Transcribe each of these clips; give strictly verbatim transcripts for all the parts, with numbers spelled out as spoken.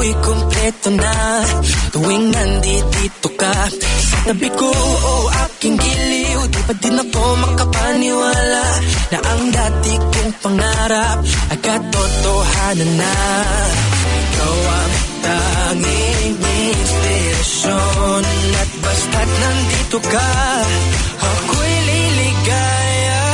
ko'y kumpleto na tuwing nandito ka sa tabi ko, oh aking giliw. Di pa din ako makapaniwala na ang dati kong pangarap ay katotohanan na. Ikaw ang tanging inspirasyon at basta't nandito ka, ako'y liligaya.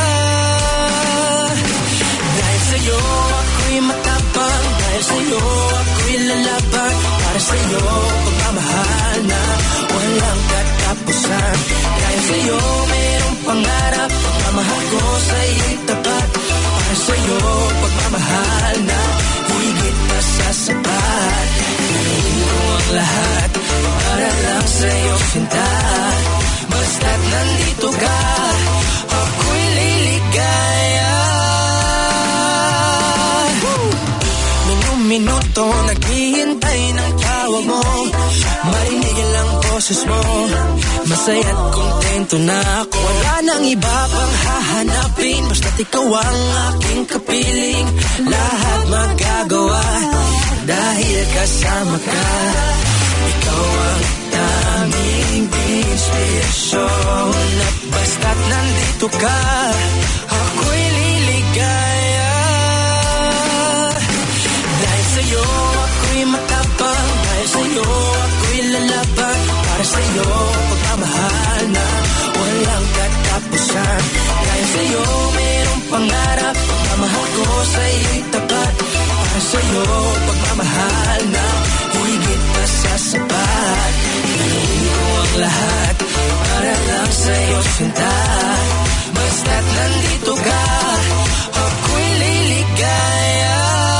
Dahil sa'yo ako'y matapang, dahil sa'yo ako'y lalaban, para sa'yo pagmamahal na walang katapusan. Dahil sa'yo mayroong pangarap, pagmamahal ko sa'yo'y tapat, para sa'yo pagmamahal na higit pa sa sapat. Gawin ko ang lahat para lang sa'yo sinta, basta't nandito ka, ako'y liligaya. Minuto naghihintay ng tawag mo, marinig lang boses mo, masaya't kontento na ako. Wala nang iba pang hahanapin, basta't ikaw ang aking kapiling. Lahat magagawa dahil kasama ka. Ikaw ang tanging inspirasyon at basta't nandito ka, ako'y liligaya. Dahil sa'yo ako'y matapang, dahil sa'yo ako'y lalaban, para sa'yo pagmamahal na walang katapusan. Dahil sa'yo mayroong pangarap, pagmamahal ko sa'yo'y tapat, para sa'yo pagmamahal na higit pa sa sapat. Gawin ko ang lahat para lang sa'yo sinta, basta't nandito ka, ako'y liligaya.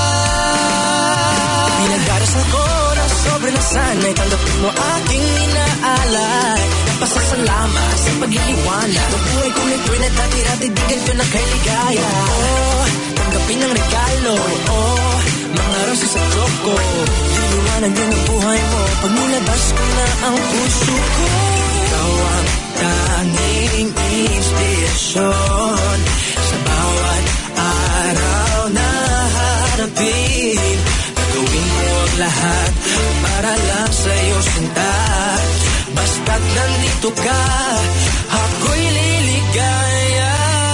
Pinagdarasal ko na sobrang nasanay, tanggapin mo aking inaalay. Nagpasasalamat sa pag-iliwanag ng buhay kong ito'y na dati-dati di ganito na kay ligaya. Oh, tanggapin ang regalo, oh, mga roses at choco, liliwanag din ang buhay mo pag nilabas ko na ang puso ko. Ikaw ang tanging inspirasyon sa bawat araw na harapin. Gawin mo ang lahat para lang sa'yo sinta, basta't nandito ka, ako'y liligaya.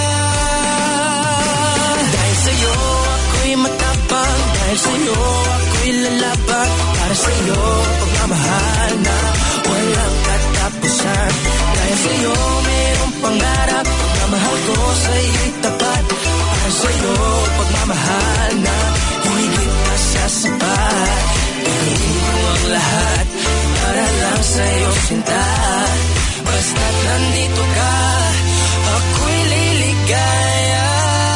Dahil sa'yo ako'y matapang, dahil sa'yo ako'y lalaban, para sa'yo pagmamahal na walang katapusan. Dahil sa'yo mayroong pangarap, pagmamahal ko sa'yo'y tapat, para sa'yo pagmamahal na higit pa sa sapat. Gawin ko ang lahat para lang sa'yo sinta, basta't nandito ka, ako'y liligaya.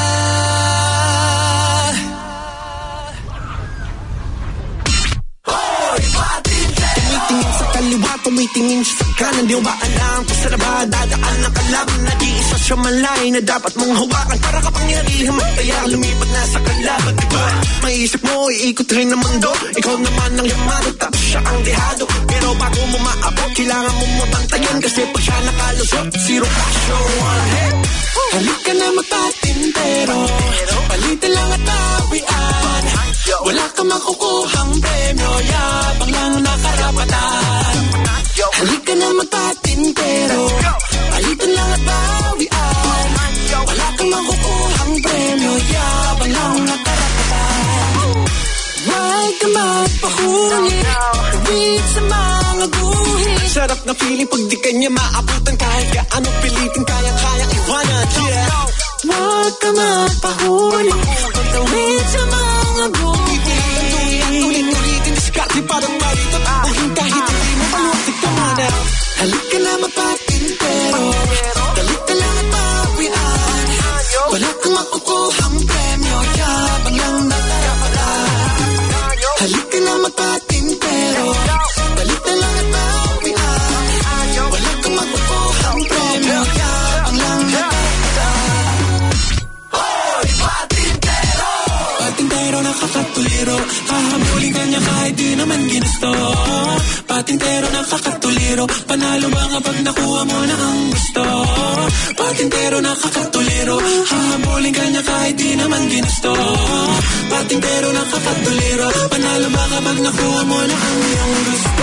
Tumitingin sa kaliwa, tumitingin sa kanan, di ba alam kung saan ba dadaan ang kalaban? Nag-iisa siya malay na dapat mong hawakan, para kapangyarihan magtaya, lumipat na sa kalaban. Diba, maisip mo, iikot rin ang mundo, ikaw naman ang yamado, tapos siya ang dehado. Pero bago mo maabot, kailangan mo mabantayan, kasi pag siya nakalusot, zero passion, one hit. Halika na magpatintero, palitan lang at bawian, wala ka makukuhang premyo, yabang lang nakarapatan. Halika na magpatintero, palitan lang at bawian, wala ka makukuhang premyo, yabang lang nakarapatan. Huwag ka magpahuli, tawid sa mga guhit. Sarap na feeling pag di kanya maabutan, kahit gaano pilitin, kayang-kayang iwanan. Yeah. Huwag ka magpahuli, tawid sa mga guhit. Ulit-ulitin, diskarte parang marito, buhin kahit hindi mo palutik ka muna. Halika na magpatintero, talita lang at bawian, wala kang makukuhang premyo, yabang lang nakarapatan. Halika na magpatintero, talita lang at bawian, wala kang makukuhang premyo, yabang lang nakarapatan. Hoy, patintero! Patintero nakakatuliro, hahabulin ka niya kahit naman ginusto. Patintero nakakatuliro, panalo ba kapag nakuha mo na ang gusto? Patintero nakakatuliro, hahabulin ka niya kahit di naman ginusto. Patintero nakakatuliro, panalo ba kapag nakuha mo na ang iyong gusto?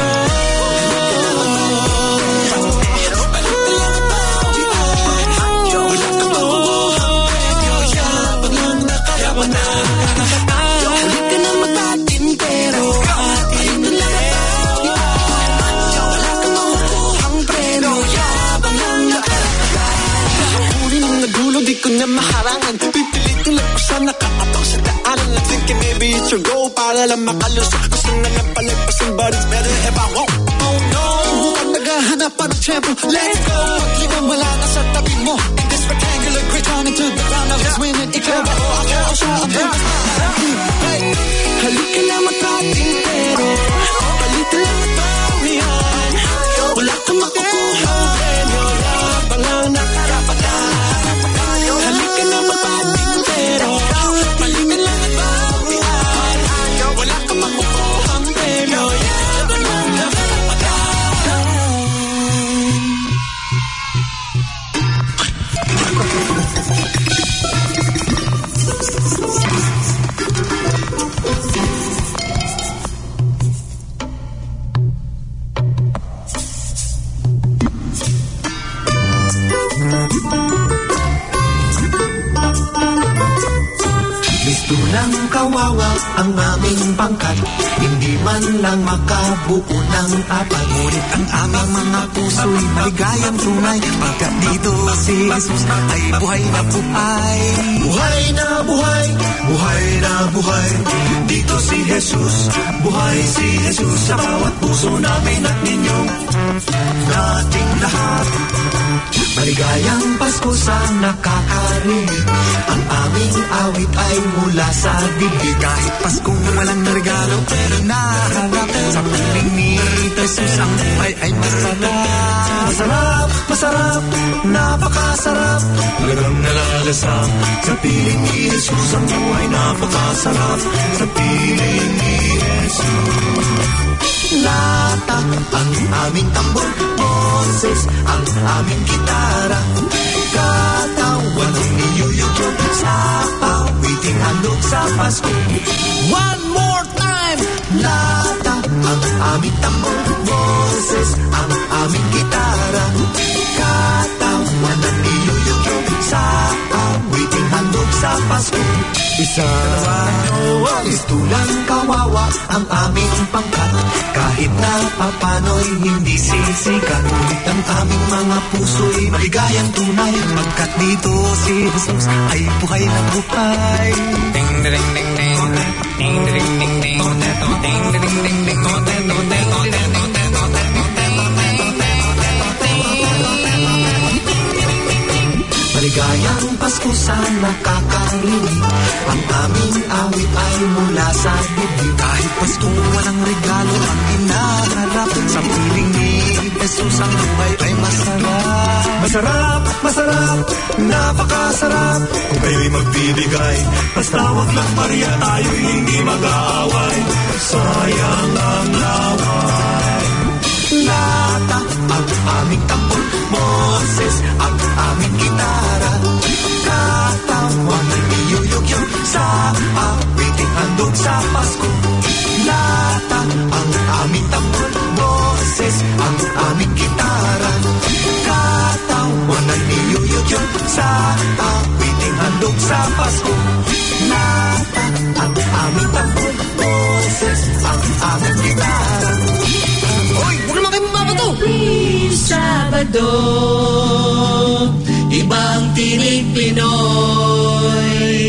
Halika na magpatintero, atin na lang at wala kang makukuhang preno, yabang lang nakakatayan. Uri ng nagulo, di ko na maharangan, pipilit ko lang sa nakaapak sa daanan. I'm thinking maybe it's your goal, para lang makalusok. Gusto na lang palagpasin, but it's better if I won't. Oh no, huwag naghahanap pa ng tempo, let's go. Paglinang wala na sa tabi mo, in this rectangular grid, turning to the ground, I was winning. Ikaw ba o ako siya ang biggest man? Halika na magpatintero, palitan lang at bawian. Wala kang makukuha ang premyo, yabang lang nakarapatan. Halika na magpatintero, palitan lang at bawian. Wala kang makukuha ang premyo, yabang lang nakarapatan. Tulang kawawa ang aming pangkat, hindi man lang makabuo ng apat. Ngunit ang aming mga puso'y maligayang tunay, pagkat dito si Jesus ay buhay na buhay. Buhay na buhay, buhay na buhay, dito si Jesus, buhay si Jesus sa bawat puso namin at ninyong nating lahat. Maligayang Pasko sa nakakarinig, ang aming awit ay mula sa dibdib. Kahit Paskong walang regalo, pero naharap sa piling ni Jesus ang buhay ay masarap. Masarap, masarap, napakasarap, talagang nalalasap. Sa piling ni Jesus ang buhay napakasarap. Sa piling ni Jesus. Lata ang aming tambor, boses ang aming gitara, katawan ng niyuyugyo sa awiting handog sa Pasko. One more time! Lata ang aming tambor, boses ang aming gitara, katawan ng niyuyugyo sa awiting handog sa Pasko. Isa istulang kawawa ang aming pangkat, kahit na papano'y hindi sisikat. Ngunit ang aming mga puso'y maligayang tunay, pagkat dito si Jesus ay buhay na buhay. Ding ding ding ding, ding ding ding ding, ding ding ding ding, maligayang Pasko sa nakakarinig, ang aming awit ay mula sa dibdib. Kahit Paskong walang regalo ang hinaharap, sa piling ni Jesus ang buhay ay masarap. Masarap, masarap, napakasarap, kung kayo'y magbibigay, basta wag lang Maria, tayo'y hindi mag-aaway. Sayang ang laway. Lata ang aming tambor, boses ang aming gitara, katawan ng niyuyugyo sa awiting handog sa Pasko. Lata ang aming tambor, boses ang aming gitara, katawan ng niyuyugyo sa awiting handog sa Pasko. Lata ang aming tambor, boses ang aming gitara. Hoy, huwag naman kayo mababato! Sabado, ibang tinig Pinoy.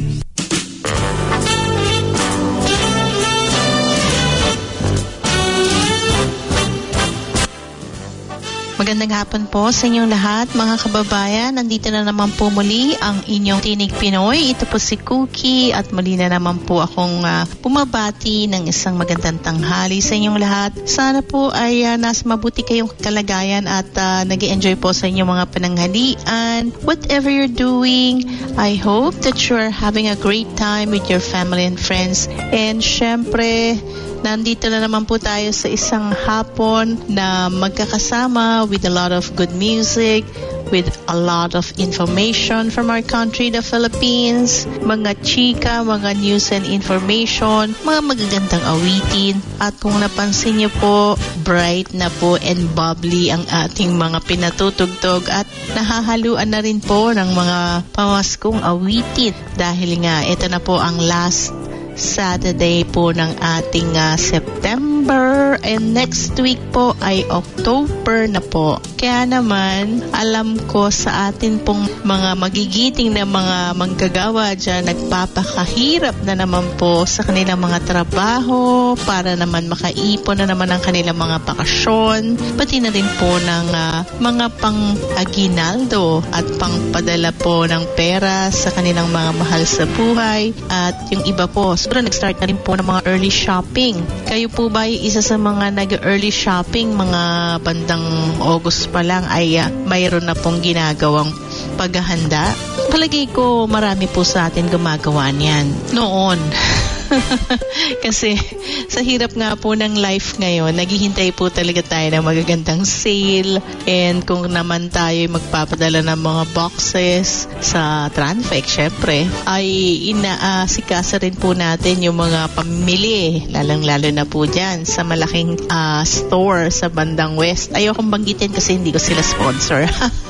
Magandang hapon po sa inyong lahat, mga kababayan. Nandito na naman po muli ang inyong Tinig Pinoy. Ito po si Cookie at muli na naman po akong uh, bumabati ng isang magandang tanghali sa inyong lahat. Sana po ay uh, nasa mabuti kayong kalagayan at uh, nag-i-enjoy po sa inyong mga pananghalian. Whatever you're doing, I hope that you're having a great time with your family and friends. And syempre, Nandito na naman po tayo sa isang hapon na magkakasama with a lot of good music, with a lot of information from our country, the Philippines, mga chika, mga news and information, mga magagandang awitin. At kung napansin niyo po, bright na po and bubbly ang ating mga pinatutugtog at nahahaluan na rin po ng mga pamaskong awitin dahil nga ito na po ang last Saturday po ng ating uh, September and next week po ay October na po. Kaya naman, alam ko sa atin pong mga magigiting na mga manggagawa dyan, nagpapakahirap na naman po sa kanilang mga trabaho para naman makaipon na naman ang kanilang mga bakasyon, pati na rin po ng uh, mga pang-aginaldo at pangpadala po ng pera sa kanilang mga mahal sa buhay. At yung iba po, siguro nag-start na rin po ng mga early shopping. Kayo po ba ay isa sa mga nag-early shopping, mga bandang August pa lang ay uh, mayroon na pong ginagawang paghahanda? Palagay ko marami po sa atin gumagawa niyan noon. Kasi sa hirap nga po ng life ngayon, naghihintay po talaga tayo ng magagandang sale, and kung naman tayo magpapadala ng mga boxes sa Tranfex, syempre ay inaasikasa rin po natin yung mga pamimili, lalang-lalo na po dyan sa malaking uh, store sa bandang West. Ayokong banggitin kasi hindi ko sila sponsor.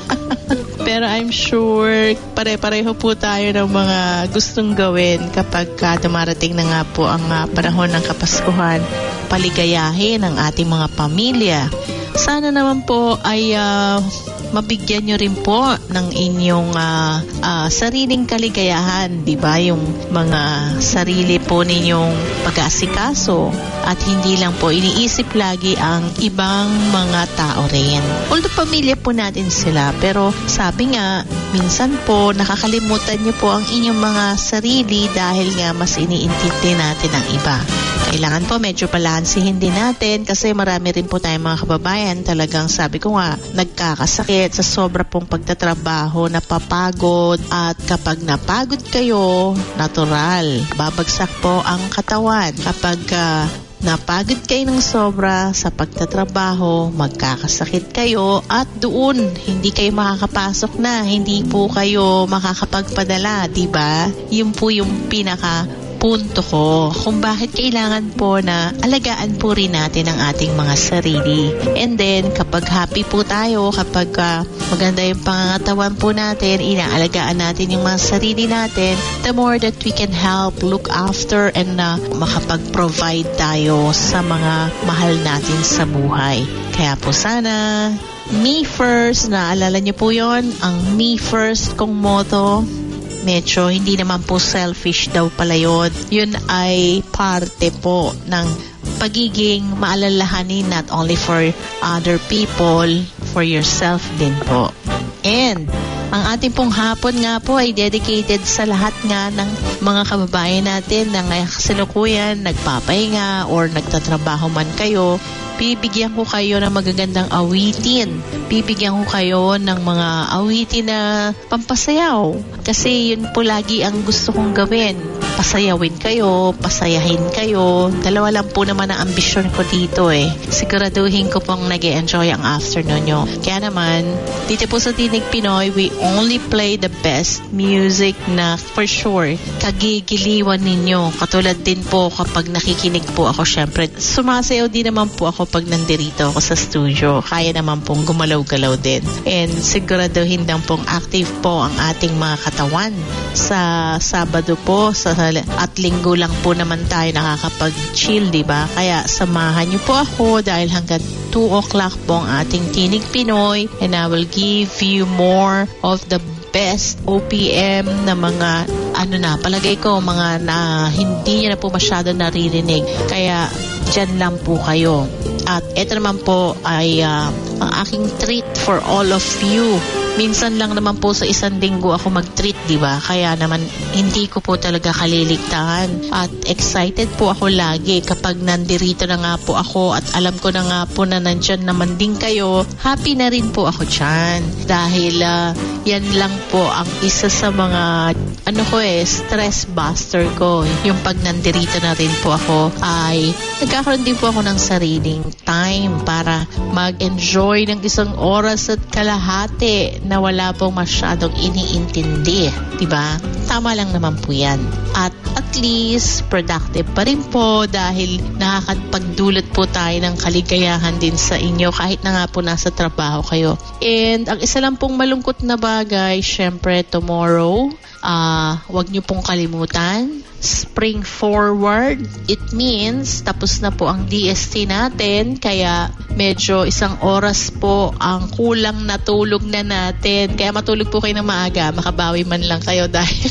Pero I'm sure pare-pareho po tayo ng mga gustong gawin kapag uh, dumarating na nga po ang uh, panahon ng Kapaskuhan, paligayahin ang ating mga pamilya. Sana naman po ay uh, mabigyan nyo rin po ng inyong uh, uh, sariling kaligayahan, di ba? Yung mga sarili po ninyong pag-aasikaso at hindi lang po iniisip lagi ang ibang mga tao rin. Although pamilya po natin sila, pero sabi nga, minsan po nakakalimutan nyo po ang inyong mga sarili dahil nga mas iniintindi natin ang iba. Kailangan po medyo balansihin din natin kasi marami rin po tayong mga kababayan talagang sabi ko nga nagkakasakit sa sobra pong pagtatrabaho, napapagod, at kapag napagod kayo, natural, babagsak po ang katawan. Kapag uh, napagod kayo ng sobra sa pagtatrabaho, magkakasakit kayo at doon hindi kayo makakapasok na, hindi po kayo makakapagpadala, diba? Yun po yung pinaka punto ko kung bakit kailangan po na alagaan po rin natin ang ating mga sarili. And then, kapag happy po tayo, kapag uh, maganda yung pangangatawan po natin, inaalagaan natin yung mga sarili natin, the more that we can help, look after, and uh, makapag-provide tayo sa mga mahal natin sa buhay. Kaya po sana, me first, naalala niyo po yon, ang me first kong motto. Medyo hindi naman po selfish daw pala yun. Yun ay parte po ng pagiging maalalahanin not only for other people, for yourself din po. And ang ating pong hapon nga po ay dedicated sa lahat nga ng mga kababayan natin na ngayon kasalukuyan nagpapahinga or nagtatrabaho man kayo. Bibigyan ko kayo ng magagandang awitin. Bibigyan ko kayo ng mga awitin na pampasayaw. Kasi yun po lagi ang gusto kong gawin. Pasayawin kayo, pasayahin kayo. Dalawa lang po naman ang ambisyon ko dito eh. Siguraduhin ko pong nag-e-enjoy ang afternoon nyo. Kaya naman, dito po sa Tinig Pinoy, we only play the best music na for sure kagigiliwan ninyo. Katulad din po kapag nakikinig po ako, syempre sumasayaw din naman po ako pag nandirito ako sa studio. Kaya naman pong gumalaw-galaw din. And siguraduhin lang pong active po ang ating mga katawan. Sa Sabado po sa at Linggo lang po naman tayo nakakapag-chill, diba? Kaya samahan niyo po ako dahil hanggang two o'clock po ang ating Tinig Pinoy, and I will give you more of the best O P M na mga ano na, palagay ko mga na hindi niyo na po masyado naririnig. Kaya dyan lang po kayo. At ito naman po ay uh, ang aking treat for all of you. Minsan lang naman po sa isang linggo ako mag-treat, di ba? Kaya naman hindi ko po talaga kaliligtaan. At excited po ako lagi kapag nandirito na nga po ako at alam ko na nga po na nandyan naman din kayo. Happy na rin po ako dyan. Dahil uh, yan lang po ang isa sa mga ano ko eh, stress buster ko. Yung pag nandirito na rin po ako ay nagkakaroon din po ako ng sariling time para mag-enjoy ng isang oras at kalahati na wala pong masyadong iniintindi, diba? Tama lang naman po yan. At at least productive pa rin po dahil nakakapagdulot po tayo ng kaligayahan din sa inyo kahit na nga po nasa trabaho kayo. And ang isa lang pong malungkot na bagay, syempre tomorrow, uh, wag niyo pong kalimutan, spring forward. It means tapos na po ang D S T natin, kaya medyo isang oras po ang kulang na tulog na natin. Kaya matulog po kayo ng maaga, makabawi man lang kayo dahil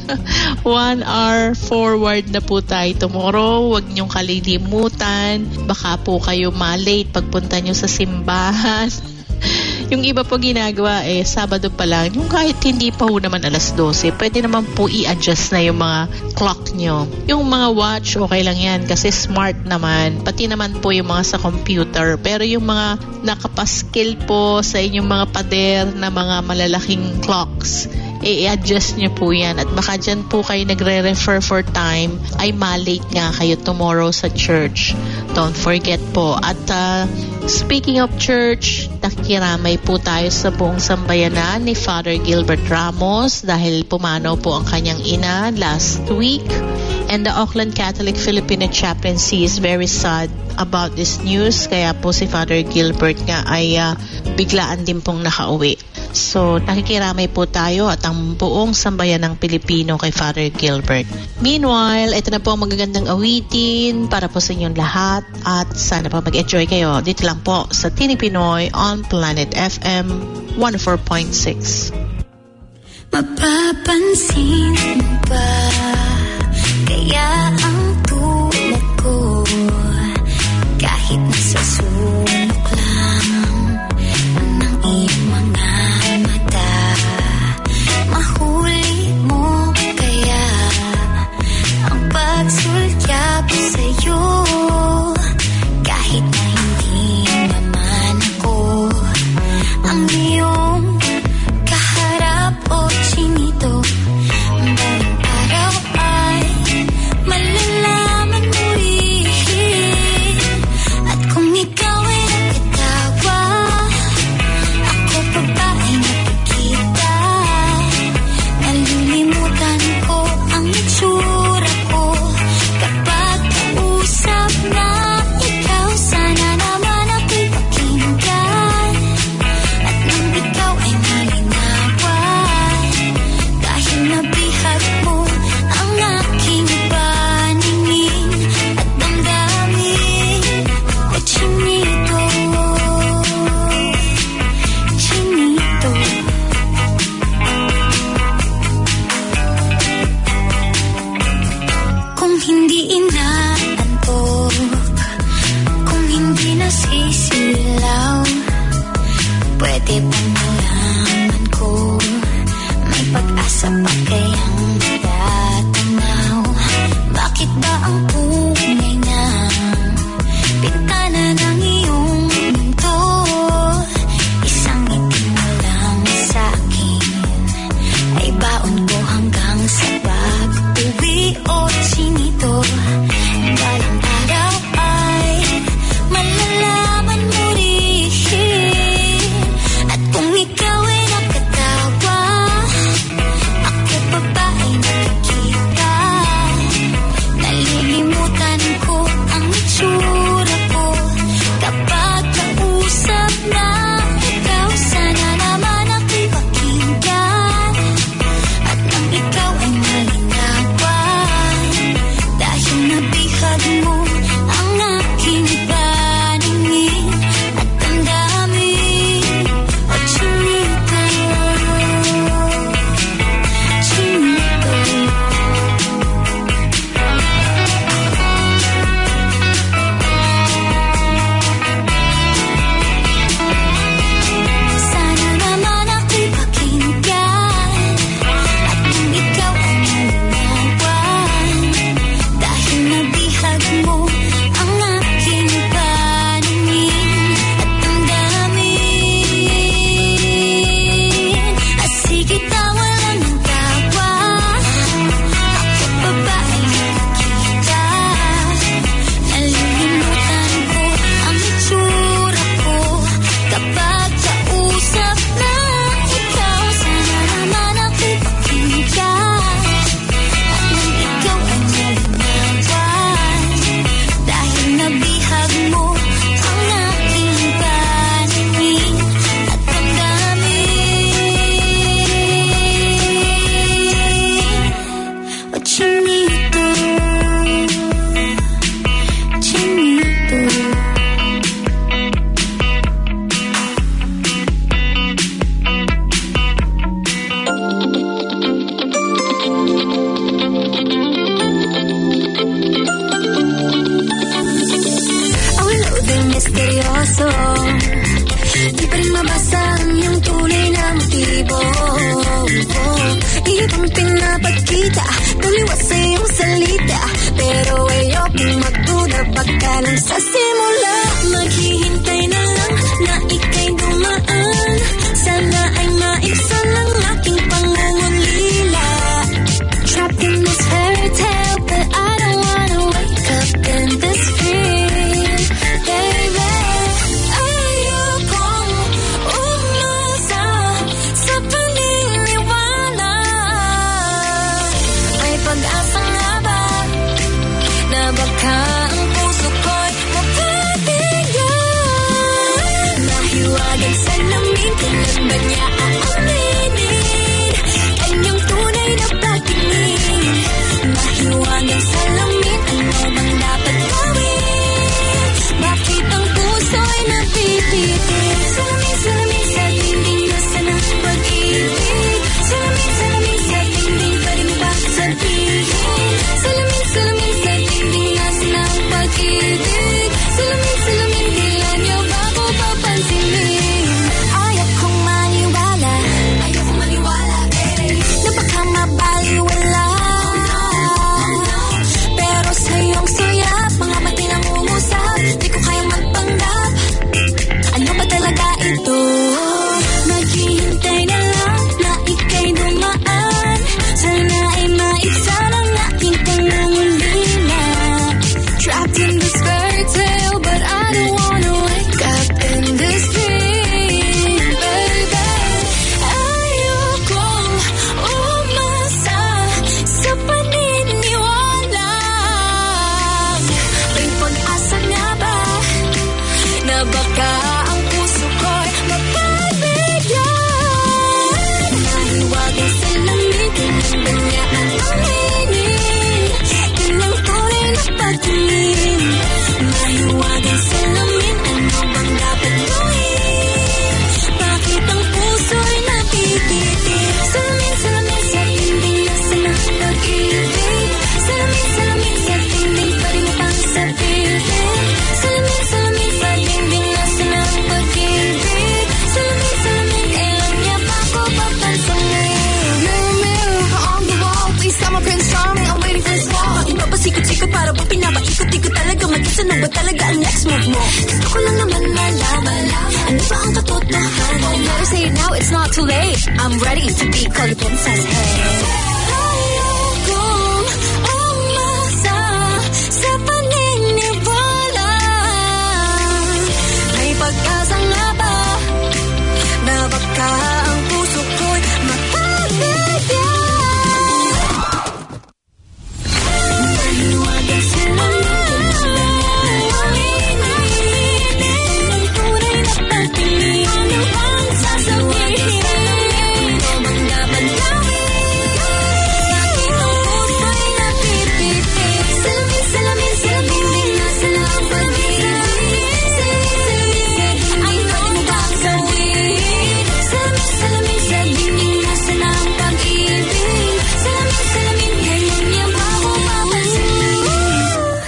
one hour forward na po tayo tomorrow. Huwag niyong kalilimutan, baka po kayo malate pagpunta niyo sa simbahan. Yung iba po ginagawa eh, Sabado pa lang. Yung kahit hindi pa ho naman alas dose, pwede naman po i-adjust na yung mga clock nyo. Yung mga watch, okay lang yan kasi smart naman. Pati naman po yung mga sa computer. Pero yung mga nakapaskil po sa inyong mga pader na mga malalaking clocks, i-adjust nyo po yan. At baka dyan po kayo nagre-refer for time, ay malate nga kayo tomorrow sa church. Don't forget po. At uh, speaking of church, nakikiramay po tayo sa buong sambayanan ni Father Gilbert Ramos dahil pumanaw po ang kanyang ina last week. And the Auckland Catholic Filipino Chaplaincy is very sad about this news. Kaya po si Father Gilbert nga ay uh, biglaan din pong nakauwi. So, nakikiramay po tayo at ang buong sambayan ng Pilipino kay Father Gilbert. Meanwhile, ito na po ang magagandang awitin para po sa inyong lahat at sana po mag-enjoy kayo. Dito lang po sa Tinig Pinoy on Planet F M one oh four point six. Mapapansin mo ba kaya ang tulad ko kahit nasa sulok lang ng iyong mga mata, mahuli mo kaya ang pagsulyap sa'yo kahit na hindi naman ako ang iyong kaharap o chinito. Balang araw ay malala misteryoso. Di pa rin mabasa ang iyong tunay na motibo. Ibang pinapagkita, taliwas sa iyong salita, pero ayokong magduda, baka lang sa simula. Maghihintay na lang na ika'y dumaan, sana ay maibsan ang aking pangungulila. Trapped in this fairy tale, but I don't wanna wake up in this fear, baby. Ayokong umasa sa paniniwala. May pag-asa nga ba na baka ang puso ko'y mapabigyan? Mahiwagang salamin, kailan ba niya aaminin kanyang tunay na pagtingin? Mahiwagang salamin, ano bang dapat gawin? Bakit ang puso'y napipitin? Salamin, salamin sa dingding, nasa ng pag-ibig. Salamin, salamin sa dingding, pwede mo ba sabihin? Salamin, salamin sa dingding, nasa ng pag-ibig. Salamin, salamin, kailan niyo ba ko papansinin? Ayaw kong maniwala, ayaw kong maniwala, eh, na baka mabaliwala. Pero sa iyong suyap, mga mati nang umusap, di ko kayang magpanggap. Ano ba talaga ito? Naghihintay na lang na ika'y dumaan, sana ay maibsan ang aking pangungulila. Trapped in this fairy tale, but I don't wanna wake up in this dream, baby. Ayokong umasa sa paniniwala. May pag-asa nga ba na baka ang puso ko'y mapabigyan? Mahiwagang salamin, kailan ba niya aaminin kanyang tunay na pagtingin? Mahiwagang salamin, ano bang dapat gawin? Bakit ang puso'y napipitin? Salamin, salamin sa dingding, nasa ng pag-ibig. Salamin, salamin sa dingding, pwede mo bang sabihin? Salamin, salamin sa dingding, nasa ng pag-ibig. Salamin, salamin, kailan niya ba ko papansinin? Mirror, mirror on the wall, please tell my Prince Charming, I'm waiting for this wall. Iba ba sikot-sikot para ba pinapaikot-ikot talaga? Mag-isa na ba talaga ang next move mo? Gusto ko lang naman malaman, ano ba ang katotohanan? Better say it now, it's not too late. I'm ready to be called a princess, hey. Ayokong umasa sa paniniwala. May pag-asa nga ba na baka ang puso ko'y mapabigyan? Mahiwagang salamin, ang tunay na pagtingin. Ano bang sasabihin? Ano bang dapat gawin? Bakit ang puso'y napipitin? Salamin, salamin sa dingding, nasa ng pag-ibig. Salamin, salamin sa dingding, pwede mo bang sabihin? Salamin, salamin sa dingding, nasa ng pag-ibig. Salamin, salamin, kailan niya ba ko papansinin?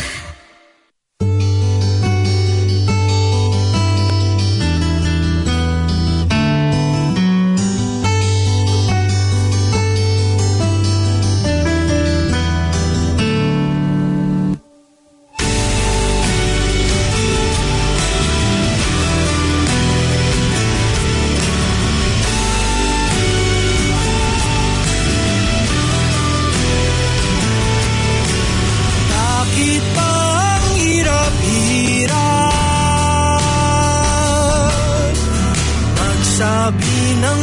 Bakit ba ang hirap-hirap magsabi ng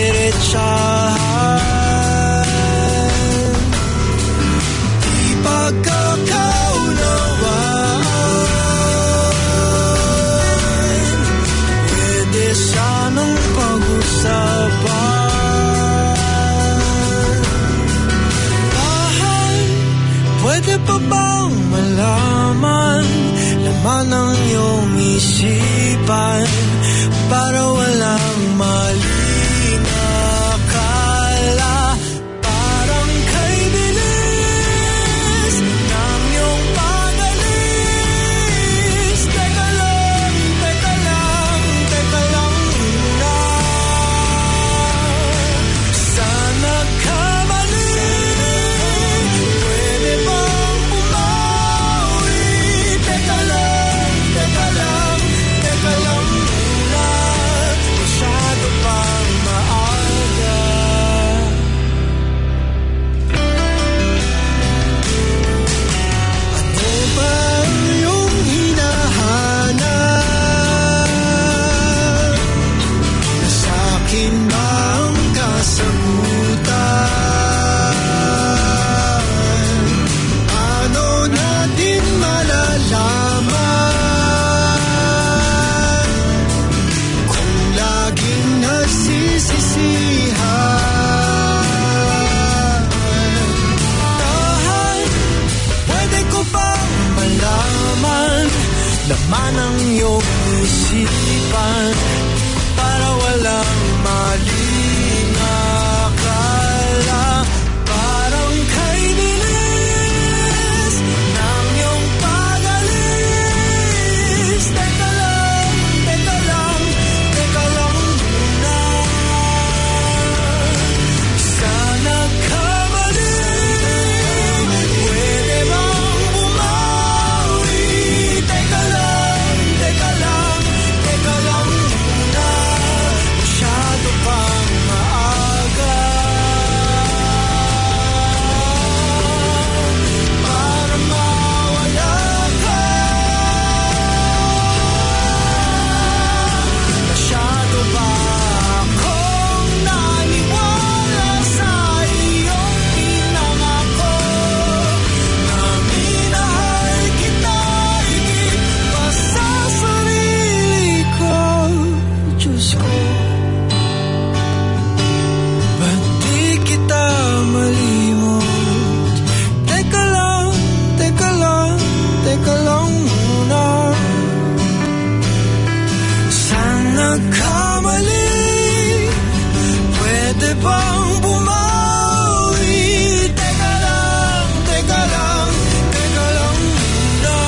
diretsahan? Di pagkakaunawaan, pwede sanang pag-usapan. Mahal, pwede pa bang malaman laman ng iyong isipan para walang mali na akala? Parang kay bilis ng iyong pag-alis. Teka lang, iyong isipan para walang mali na akala. Parang kay bilis ng iyong pag-alis. Teka lang, teka lang, teka lang muna. Sana kamali, pwede bang bumawi? Teka lang, teka lang, teka lang muna. Masyado pang maaga para mawala ka. Masyado ba akong naniwala sa iyong pinangako na minahal kita higit pa sa sarili ko? Diyos ko, ba't di kita malimot? Teka lang, teka lang, teka lang muna. Sana kamali, pwede bang bumawi? Teka lang, teka lang, teka lang muna.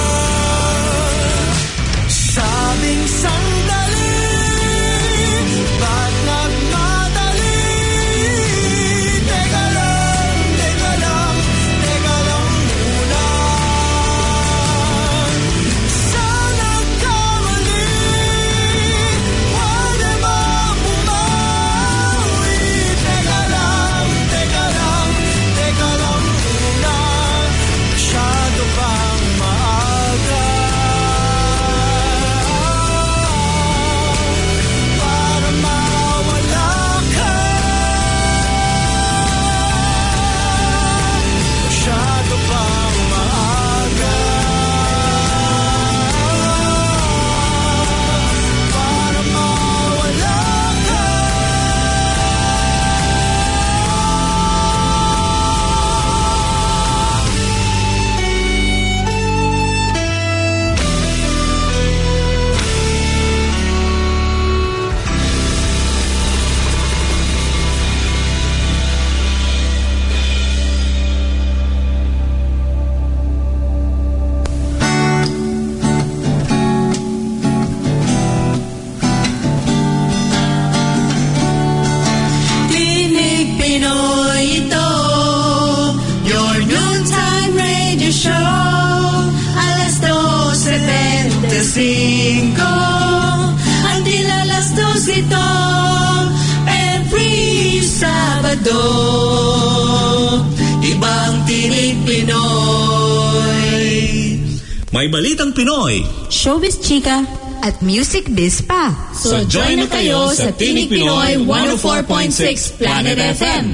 Sabing sandali, ba't nagmadali? Teka lang, teka lang, teka lang muna. Sana kamali, pwede bang bumawi? Teka lang, teka lang, teka lang muna. Masyado pang maaga para mawala ka. Masyado pang maaga para mawala ka. Tinig Pinoy ito, your noontime radio show. Alas dos veinticinco, until alas dos ito, every Sabado. Ibang Tinig Pinoy. May balitang Pinoy. Showbiz Chika at Music Biz pa. So join na kayo sa Tinig Pinoy one oh four point six Planet F M.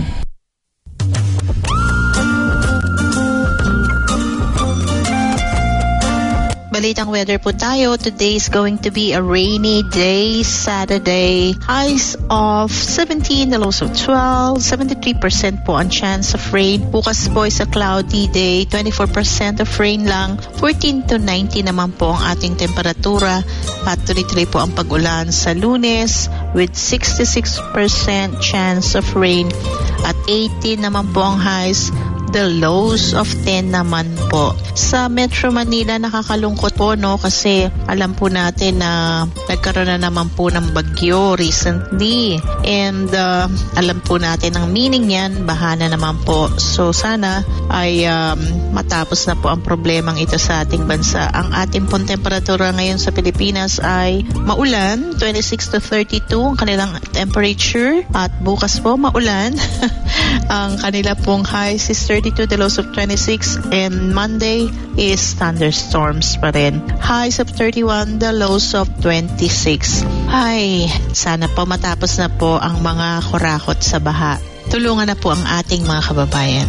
Balitang weather po tayo. Today is going to be a rainy day, Saturday. Highs of seventeen, the lows of twelve. seventy-three percent po ang chance of rain. Bukas po is a cloudy day. twenty-four percent of rain lang. fourteen to nineteen naman po ang ating temperatura. Patuloy-tuloy po ang pag-ulan sa Lunes with sixty-six percent chance of rain. At eighteen naman po ang highs. The lows of ten naman po. Sa Metro Manila, nakakalungkot po, no? Kasi alam po natin na nagkaroon na naman po ng bagyo recently. And uh, alam po natin ang meaning yan, baha na naman po. So sana ay um, matapos na po ang problemang ito sa ating bansa. Ang ating pong temperatura ngayon sa Pilipinas ay maulan, twenty-six to thirty-two ang kanilang temperature. At bukas po maulan. Ang kanila pong highs is thirty-two, the lows of twenty-six, and Monday is thunderstorms pa rin. Highs of thirty-one, the lows of twenty-six. Ay, sana po matapos na po ang mga kurakot sa baha. Tulungan na po ang ating mga kababayan.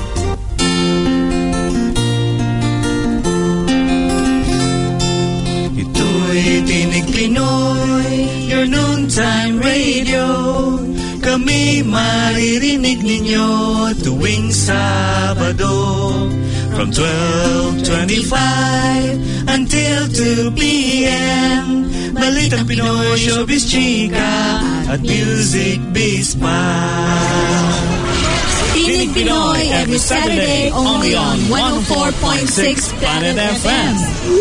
Ito'y Tinig Pinoy, your noontime radio. Kami maririnig ninyo tuwing Sabado from twelve twenty-five until two p.m. Balitang Pinoy, Showbiz Chika at Music Biz pa. Tinig Pinoy every Saturday only on one oh four point six Planet F M.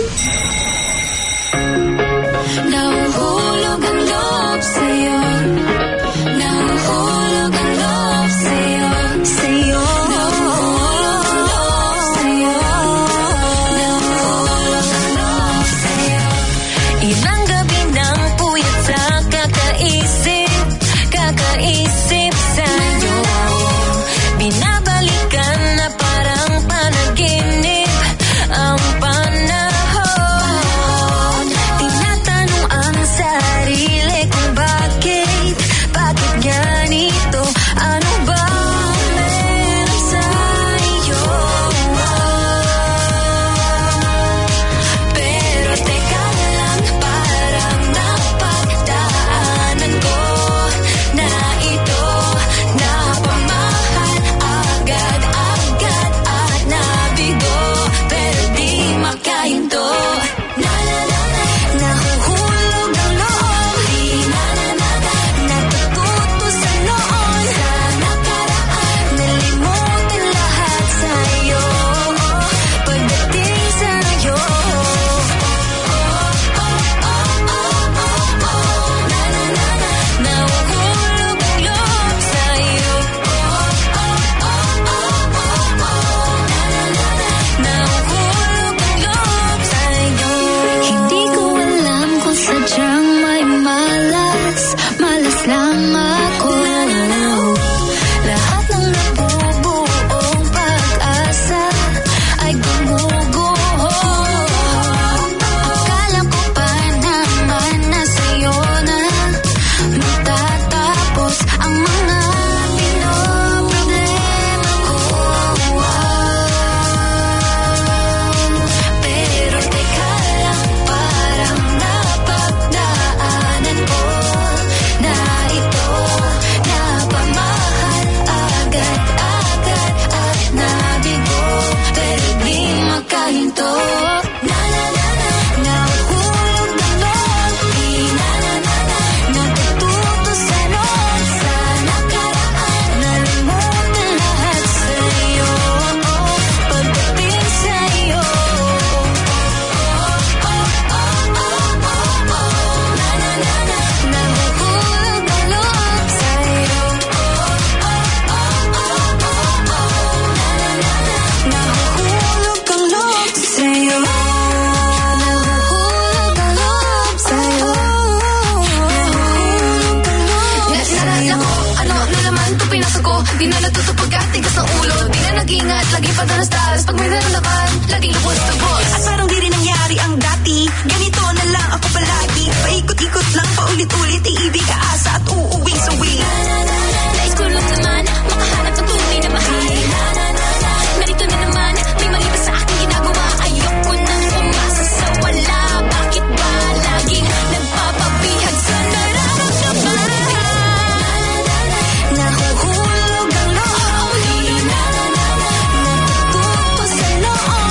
Nahuhulog ang loob sa'yo. Nahuhulog ang loob sa'yo. Sa'yo. Nahuhulog ang loob sa'yo. Nahuhulog ang loob sa'yo. Ilang gabi nang puyat sa kakaisip, kakaisip sa'yo. Binabalikan na parang panaginip ang panahon. Tinatanong ang sarili kung bakit, bakit ganito, ano ba meron sa'yo? Pero teka lang, parang napagdaanan ko na ito, napamahal agad-agad at nabigo, pero di makahinto. Na na na na, nahuhulog ang loob. Di na na na na, natututo sa noon. Sa nakaraan, nalimutan lahat sa'yo. Pagdating sa'yo, oh, oh, oh, oh, oh, oh. Na na na na, nahuhulog ang loob sa'yo. Oh, oh, oh, oh, oh, oh. Na na na na, nahuhulog ang loob sa'yo. Hindi ko alam kung sadyang may malas, malas lang ako. Lahat ng nabubuong pag-asa ay gumuguho. Akala ko pa naman na sa'yo na matatapos ang mga pinoproblema ko. Pero teka lang, parang napagdaanan ko na ito, napamahal agad-agad at nabigo, pero di makahinto. Na na na na, nahuhulog ang loob. Di na na na na, natututo sa noon. Sa nakaraan, nalimutan lahat sa'yo. Pagdating sa'yo, oh, oh, oh, oh, oh, oh. Na na na na, nahuhulog ang loob sa'yo. Oh, oh, oh, oh, oh, oh. Na na na na, nahuhulog ang loob sa'yo. Nahuhulog ang loob sa'yo. Nahuhulog ang loob sa'yo. Ano na naman ito pinasok ko? Di na natutupag at tigas ng ulo. Di na nag-ingat, lagi pa danas-danas. Pag may naramdaman, laging lubos na boss. At parang di rin nangyari ang dati. Ganito na lang ako palagi. Paikot-ikot lang, paulit-ulit. Iibig, aasa at uuwing sawi. Nais ko lang naman makahanap ng tunay na mahal. Narito na naman, may mali ba sa aking ginagawa? Ayoko nang umasa sa wala. Bakit ba laging nagpapabihag sa nararamdaman? Nahuhulog ang loob. Di na na na na, natututo sa noon.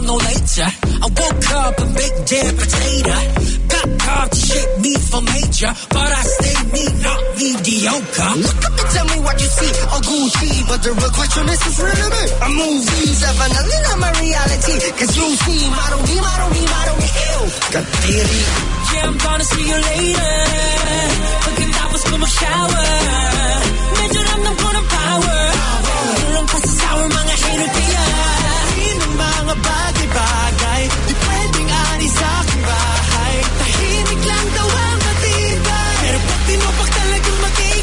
no later. I woke up a big damn potato. Got carved to shape me for major, but I stay me, not mediocre. Look up and tell me what you see, all Gucci, but the real question is who's really me? A movie, definitely not my reality. Cause you see, model me, model me, model me, ew. God damn it. Yeah, I'm gonna see you later. Pagkatapos ko mag-shower, medyo ramdam ko ng power. Walang pa sa sour, mga hater kaya. Ng mga bagay-bagay, di pwedeng ani sa aking bahay. Tahimik lang daw ang matibay, pero pag tinupak talagang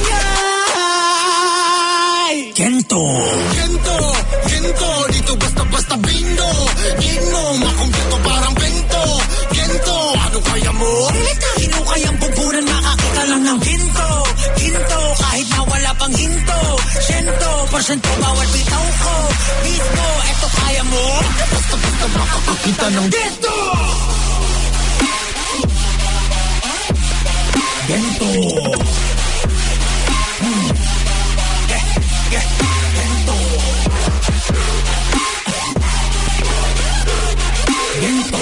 mag-ingay. Gento, Gento, Gento, dito basta-basta bindo. Gino, makumpleto parang bento. Gento, ano kaya mo? Pilitahin mo kayang pupunan, makakita lang ng ginto. Ginto, kahit na wala pang hinto. Siyento, porsyento bawal bitaw ko. Mismo, eto kaya mo? Basta-basta makakakita ng ginto. Gento. Hmm. Yeah, yeah, Gento. Gento.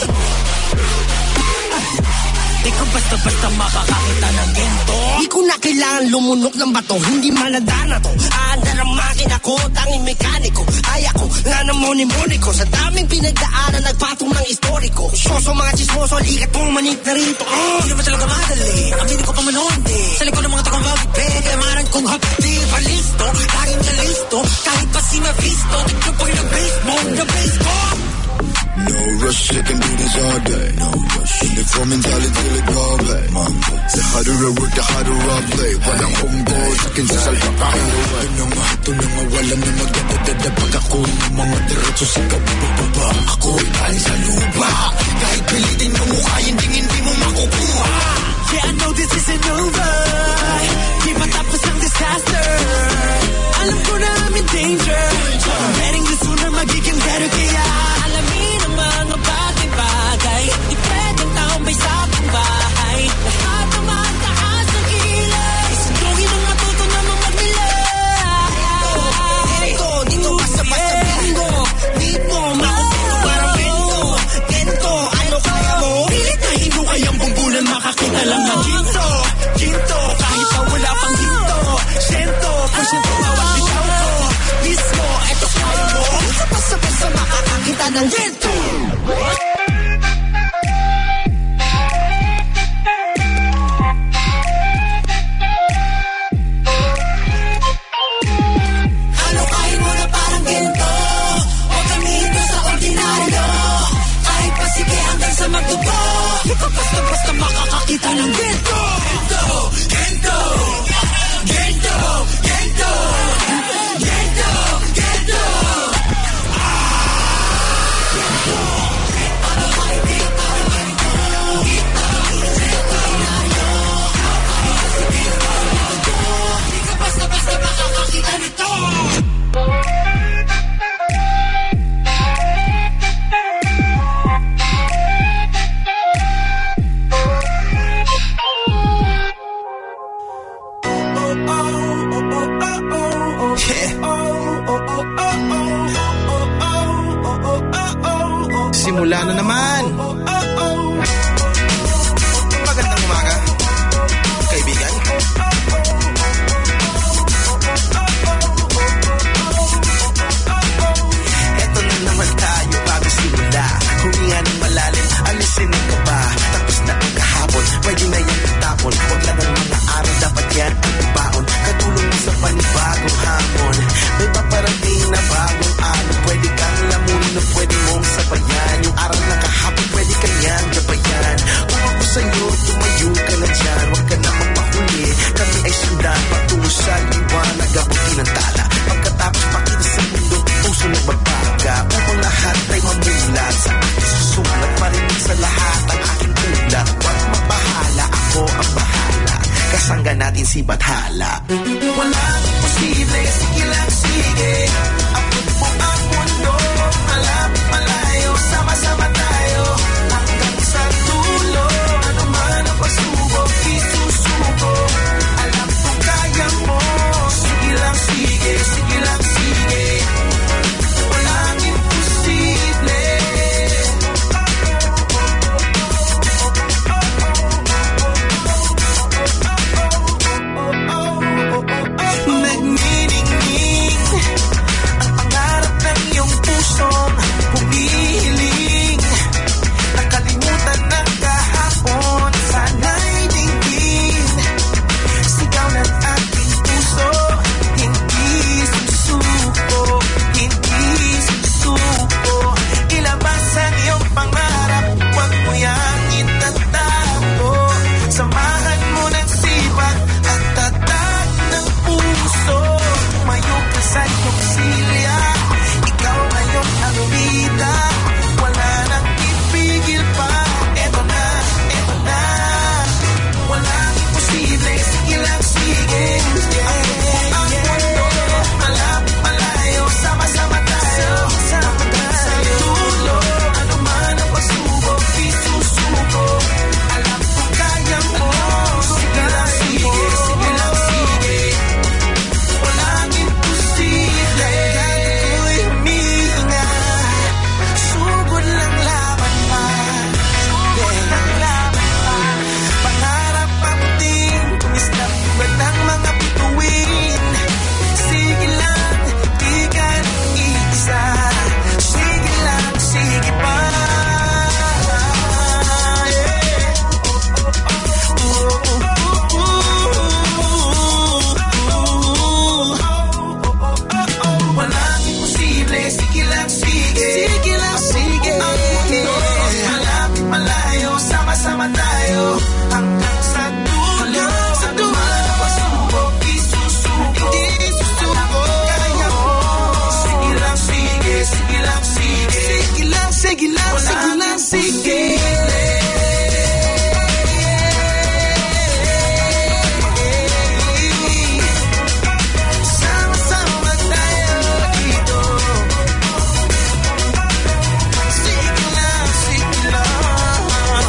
Di ko basta-basta makakakita ng gento. Di ko na kailangan lumunok ng bato, hindi maladana to. Aandar ang makina ko, tanging mekaniko. Kaya ko, nga na moni-moni ko. Sa daming pinagdaanan, nagpatong ng istoriko. Soso mga chismoso, likat pong manik na rito. Hindi uh. naman talaga madali, aminin ko pa man hindi. Sa likod ng mga takong bagit, peke, maran kong hapdi. Palisto, laging na listo. Kahit pa si Mephisto, tignan po yung baseball, the baseball. No rush, I can do this all day. No rush. Hindi ko mentality till it go away. The harder I work, the harder I play. Walang umbo, sakin sa salpa pa. Ito na nga, ito na nga, wala na magdadadada. Pag ako ng mga diretso sa kabababa. Ako'y galing sa lupa. Kahit pilitin mo mukha, hindi hindi mo makukuha. Yeah, I know this isn't over. Di matapos ang disaster. Alam ko na I'm in danger. Betting this una magiging better kaya alamin ang mga bagay-bagay. Di pwedeng tambay sa aking bahay. Lahat ang mataas ng kilay. Sundugin ang matuto naman magnilay. Gento, dito basta-basta bingo. Dito, makukuha parang bento. Gento, ano kaya mo? Pilitahin mo kayang bumbulan, makakita lang ng ginto. Ginto, kahit na wala pang ginto. Sento, porsyento bawat bitaw ko. Mismo, eto kaya mo? Basta-basta makakakita ng ginto. Ano kain mo na parang ginto? O gamitin mo sa ordinaryo? Kahit pa sige hanggang sa magdugo. Di ka basta-basta makakakita ng ginto. Ginto, ginto, ginto, ginto, ginto, ginto. Basta-basta makakakita nito. Simula na naman. Magandang umaga, kaibigan. Eto na naman tayo bago simula. Huminga ng malalim, alisin ang kaba. Tapos na ang kahapon, pwede na yan itapon. Huwag lang ang mga araw, dapat yan ang baon. Katulong mo sa panibagong hamon. May paparating na bagong ano. Pwede kang lamunin o pwede mong sabayan. Yung aral na kahapon, pwede kanyang gabayan. Kung ako sa'yo, tumayo ka na dyan. Huwag ka namang mahuli, kami ay sundan. Patungo sa liwanag, abutin ang tala. Pagkatapos pakita sa mundo, puso na magbaga. Upang lahat ay mamulat sa aking susulat. Marinig sa lahat ang aking ulat. Huwag mabahala, ako ang bahala. Kasangga natin si Bathala. Walang imposible, sige lang sige. Abot mo ang mundo, malapit malayo, sama-sama tayo. Hanggang sa dulo, ano man ang pagsubok, isusuko. Alam ko kaya mo, sige lang sige, sige lang sige. Walang imposible. sige lang, sige lang, sige. Sama-sama tayo dito. Sige lang, sige lang.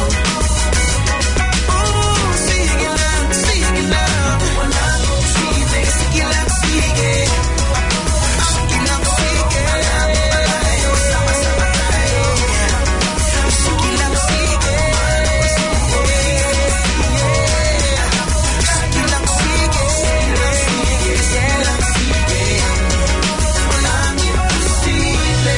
Oh, sige lang, sige lang. Wala nang sige, sige lang, sige. Sige lang, sige. Sama-sama tayo. Sige lang, sige. Sige lang, sige. Sige lang, sige. Walang imposible.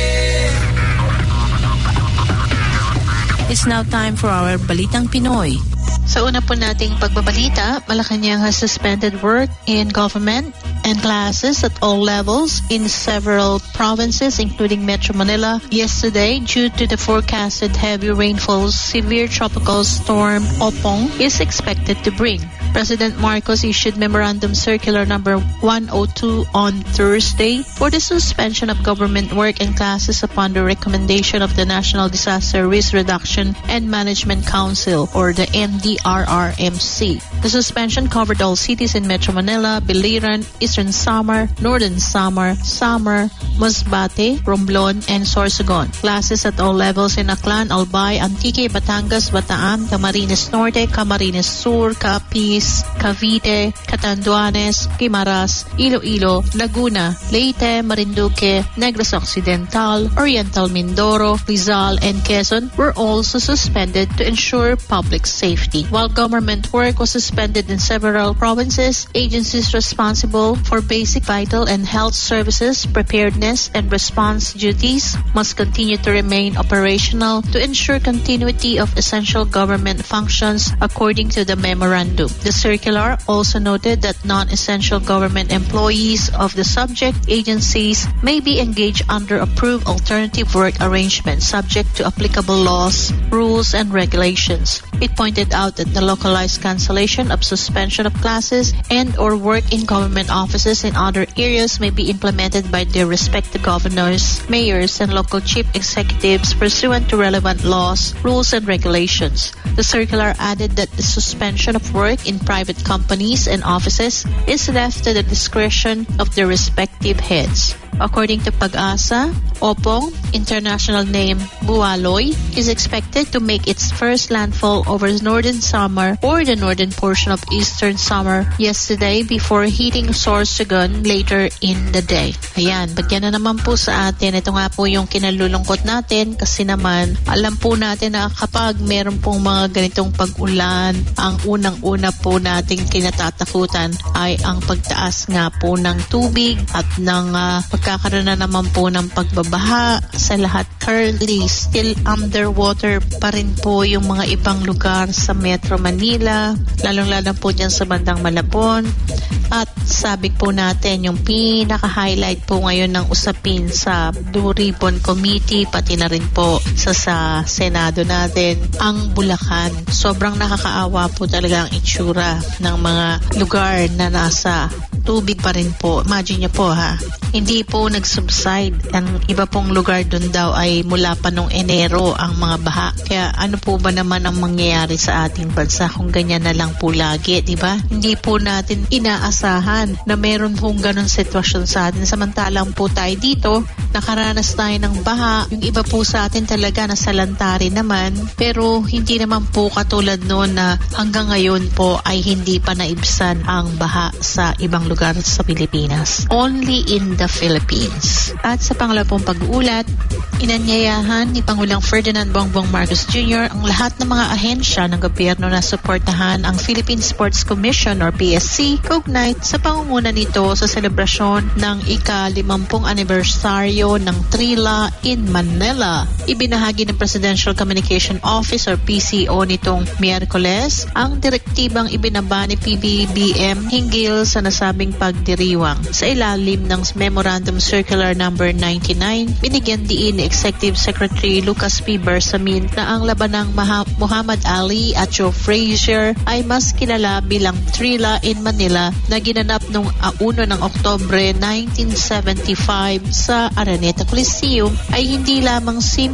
It's now time for our Balitang Pinoy. Sa una po nating pagbabalita, Malacanang has suspended work in government and classes at all levels in several provinces, including Metro Manila, yesterday due to the forecasted heavy rainfall severe tropical storm Opong is expected to bring. President Marcos issued Memorandum Circular number one oh two on Thursday for the suspension of government work and classes upon the recommendation of the National Disaster Risk Reduction and Management Council, or the N D R R M C. The suspension covered all cities in Metro Manila, Biliran, Eastern Samar, Northern Samar, Samar, Masbate, Romblon, and Sorsogon. Classes at all levels in Aklan, Albay, Antique, Batangas, Bataan, Camarines Norte, Camarines Sur, Capiz, Cavite, Catanduanes, Guimaras, Iloilo, Laguna, Leyte, Marinduque, Negros Occidental, Oriental Mindoro, Rizal, and Quezon were also suspended to ensure public safety. While government work was suspended in several provinces, agencies responsible for basic vital and health services, preparedness, and response duties must continue to remain operational to ensure continuity of essential government functions according to the memorandum. The circular also noted that non-essential government employees of the subject agencies may be engaged under approved alternative work arrangements subject to applicable laws, rules, and regulations. It pointed out that the localized cancellation of suspension of classes and or work in government offices in other areas may be implemented by their respective governors, mayors, and local chief executives pursuant to relevant laws, rules, and regulations. The circular added that the suspension of work in private companies and offices is left to the discretion of their respective heads. According to Pag-asa, Opong, international name Bualoy, is expected to make its first landfall over northern Samar or the northern portion of eastern Samar yesterday before hitting Sorsogon later in the day. Ayan, bagyan na naman po sa atin. Ito nga po yung kinalulungkot natin kasi naman alam po natin na kapag meron pong mga ganitong pag-ulan, ang unang-una po nating kinatatakutan ay ang pagtaas nga po ng tubig at ng uh, pagkakaroon na naman po ng pagbabaha sa lahat. Currently, still underwater pa rin po yung mga ibang lugar sa Metro Manila, lalong-lalo po dyan sa bandang Malabon. At sabi po natin, yung pinaka-highlight po ngayon ng usapin sa Blue Ribbon Committee, pati na rin po sa, sa Senado natin, ang Bulacan. Sobrang nakakaawa po talaga ang itsura ng mga lugar na nasa tubig pa rin po. Imagine nyo po ha, hindi po nag-subside. Ang iba pong lugar dun daw ay mula pa nung Enero ang mga baha. Kaya ano po ba naman ang mangyayari sa ating bansa kung ganyan na lang po lagi, di ba? Hindi po natin inaasahan na meron pong ganun sitwasyon sa atin. Samantalang po tayo dito, nakaranas tayo ng baha. Yung iba po sa atin talaga nasa lantari naman. Pero hindi naman po katulad noon na hanggang ngayon po ay hindi pa naibsan ang baha sa ibang lugar sa Pilipinas. Only in the Philippines. At sa pangalawang pag-uulat, inanyayahan ni Pangulong Ferdinand Bongbong Marcos Junior ang lahat ng mga ahensya ng gobyerno na suportahan ang Philippine Sports Commission or P S C kaugnay sa pangunguna nito sa selebrasyon ng ika-limampung anibersaryo ng Trila in Manila. Ibinahagi ng Presidential Communication Office or P C O nitong Miyerkules ang direktibang ibinaba ni P B B M hinggil sa nasabing pagdiriwang. Sa ilalim ng Memorandum Circular number ninety-nine, binigyan diin ni Executive Secretary Lucas P. Bersamin na ang labanang Maha- Muhammad Ali at Joe Frazier ay mas kilala bilang Trila in Manila na ginanap noong una ng Oktubre nineteen seventy-five sa Araneta Coliseum ay hindi lamang sim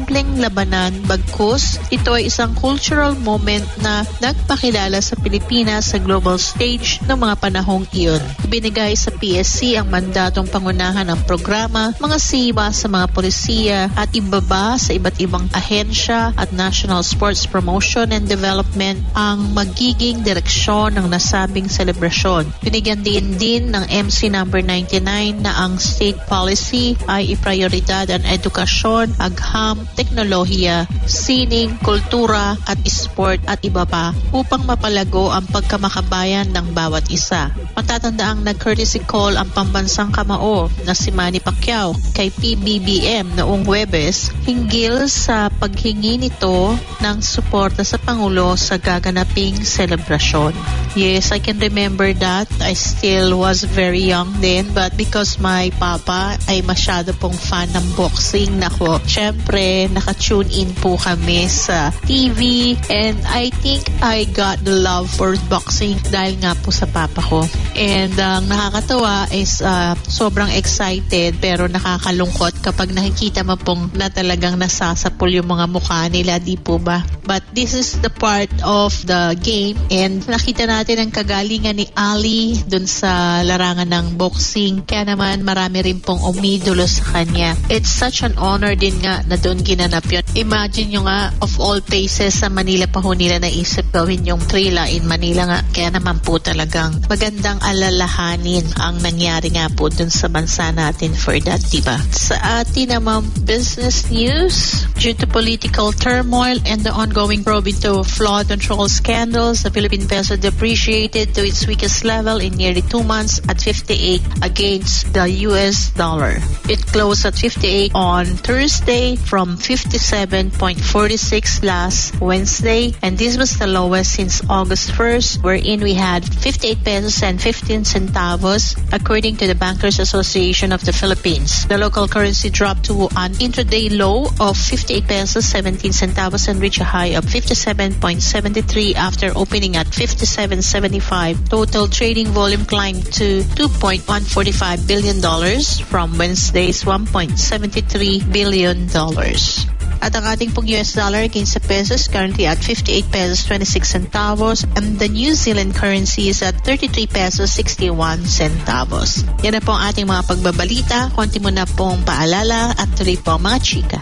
simpleng labanan, bagkus ito ay isang cultural moment na nagpakilala sa Pilipinas sa global stage ng mga panahong iyon. Binigay sa P S C ang mandatong pangunahan ng programa, mga siba sa mga polisiya at ibaba sa iba't ibang ahensya at National Sports Promotion and Development ang magiging direksyon ng nasabing selebrasyon. Binigyan din din ng M C number ninety-nine na ang state policy ay iprioridad ang edukasyon, agham, teknolohiya, sining, kultura at sport at iba pa upang mapalago ang pagkamakabayan ng bawat isa. Matatandaang nag-courtesy call ang pambansang kamao na si Manny Pacquiao kay P B B M noong Huwebes hinggil sa paghingi nito ng suporta sa Pangulo sa gaganaping selebrasyon. Yes, I can remember that. I still was very young then, but because my papa ay masyado pong fan ng boxing, nako, syempre naka-tune in po kami sa T V and I think I got the love for boxing dahil nga po sa papa ko. And ang uh, nakakatawa is uh, sobrang excited pero nakakalungkot kapag nakikita mo pong na talagang nasasapul yung mga mukha nila, di po ba? But this is the part of the game and nakita natin ang kagalingan ni Ali dun sa larangan ng boxing, kaya naman marami rin pong umidolo sa kanya. It's such an honor din nga na doon ginanap yun. Imagine nyo nga, of all places sa Manila pa ho nila naisip gawin yung trila in Manila nga, kaya naman po talagang magandang alalahanin ang nangyari nga po dun sa bansa natin for that, diba? Sa atin naman business news, due to political turmoil and the ongoing probe into flood control scandals, the Philippine peso depreciated to its weakest level in nearly two months at fifty-eight against the U S dollar. It closed at fifty-eight on Thursday from fifty-seven point four six last Wednesday, and this was the lowest since August first, wherein we had fifty-eight pesos and fifteen centavos, according to the Bankers Association of the Philippines. The local currency dropped to an intraday low of fifty-eight pesos seventeen centavos and reached a high of fifty-seven point seven three after opening at fifty-seven seventy-five. Total trading volume climbed to two point one four five billion dollars from Wednesday's one point seven three billion dollars. At ang ating pong U S dollar against the peso is currently at fifty-eight pesos twenty-six centavos and the New Zealand currency is at thirty-three pesos sixty-one centavos. Yan na po ang ating mga pagbabalita. Konti mo na pong paalala at tuloy po mga chika.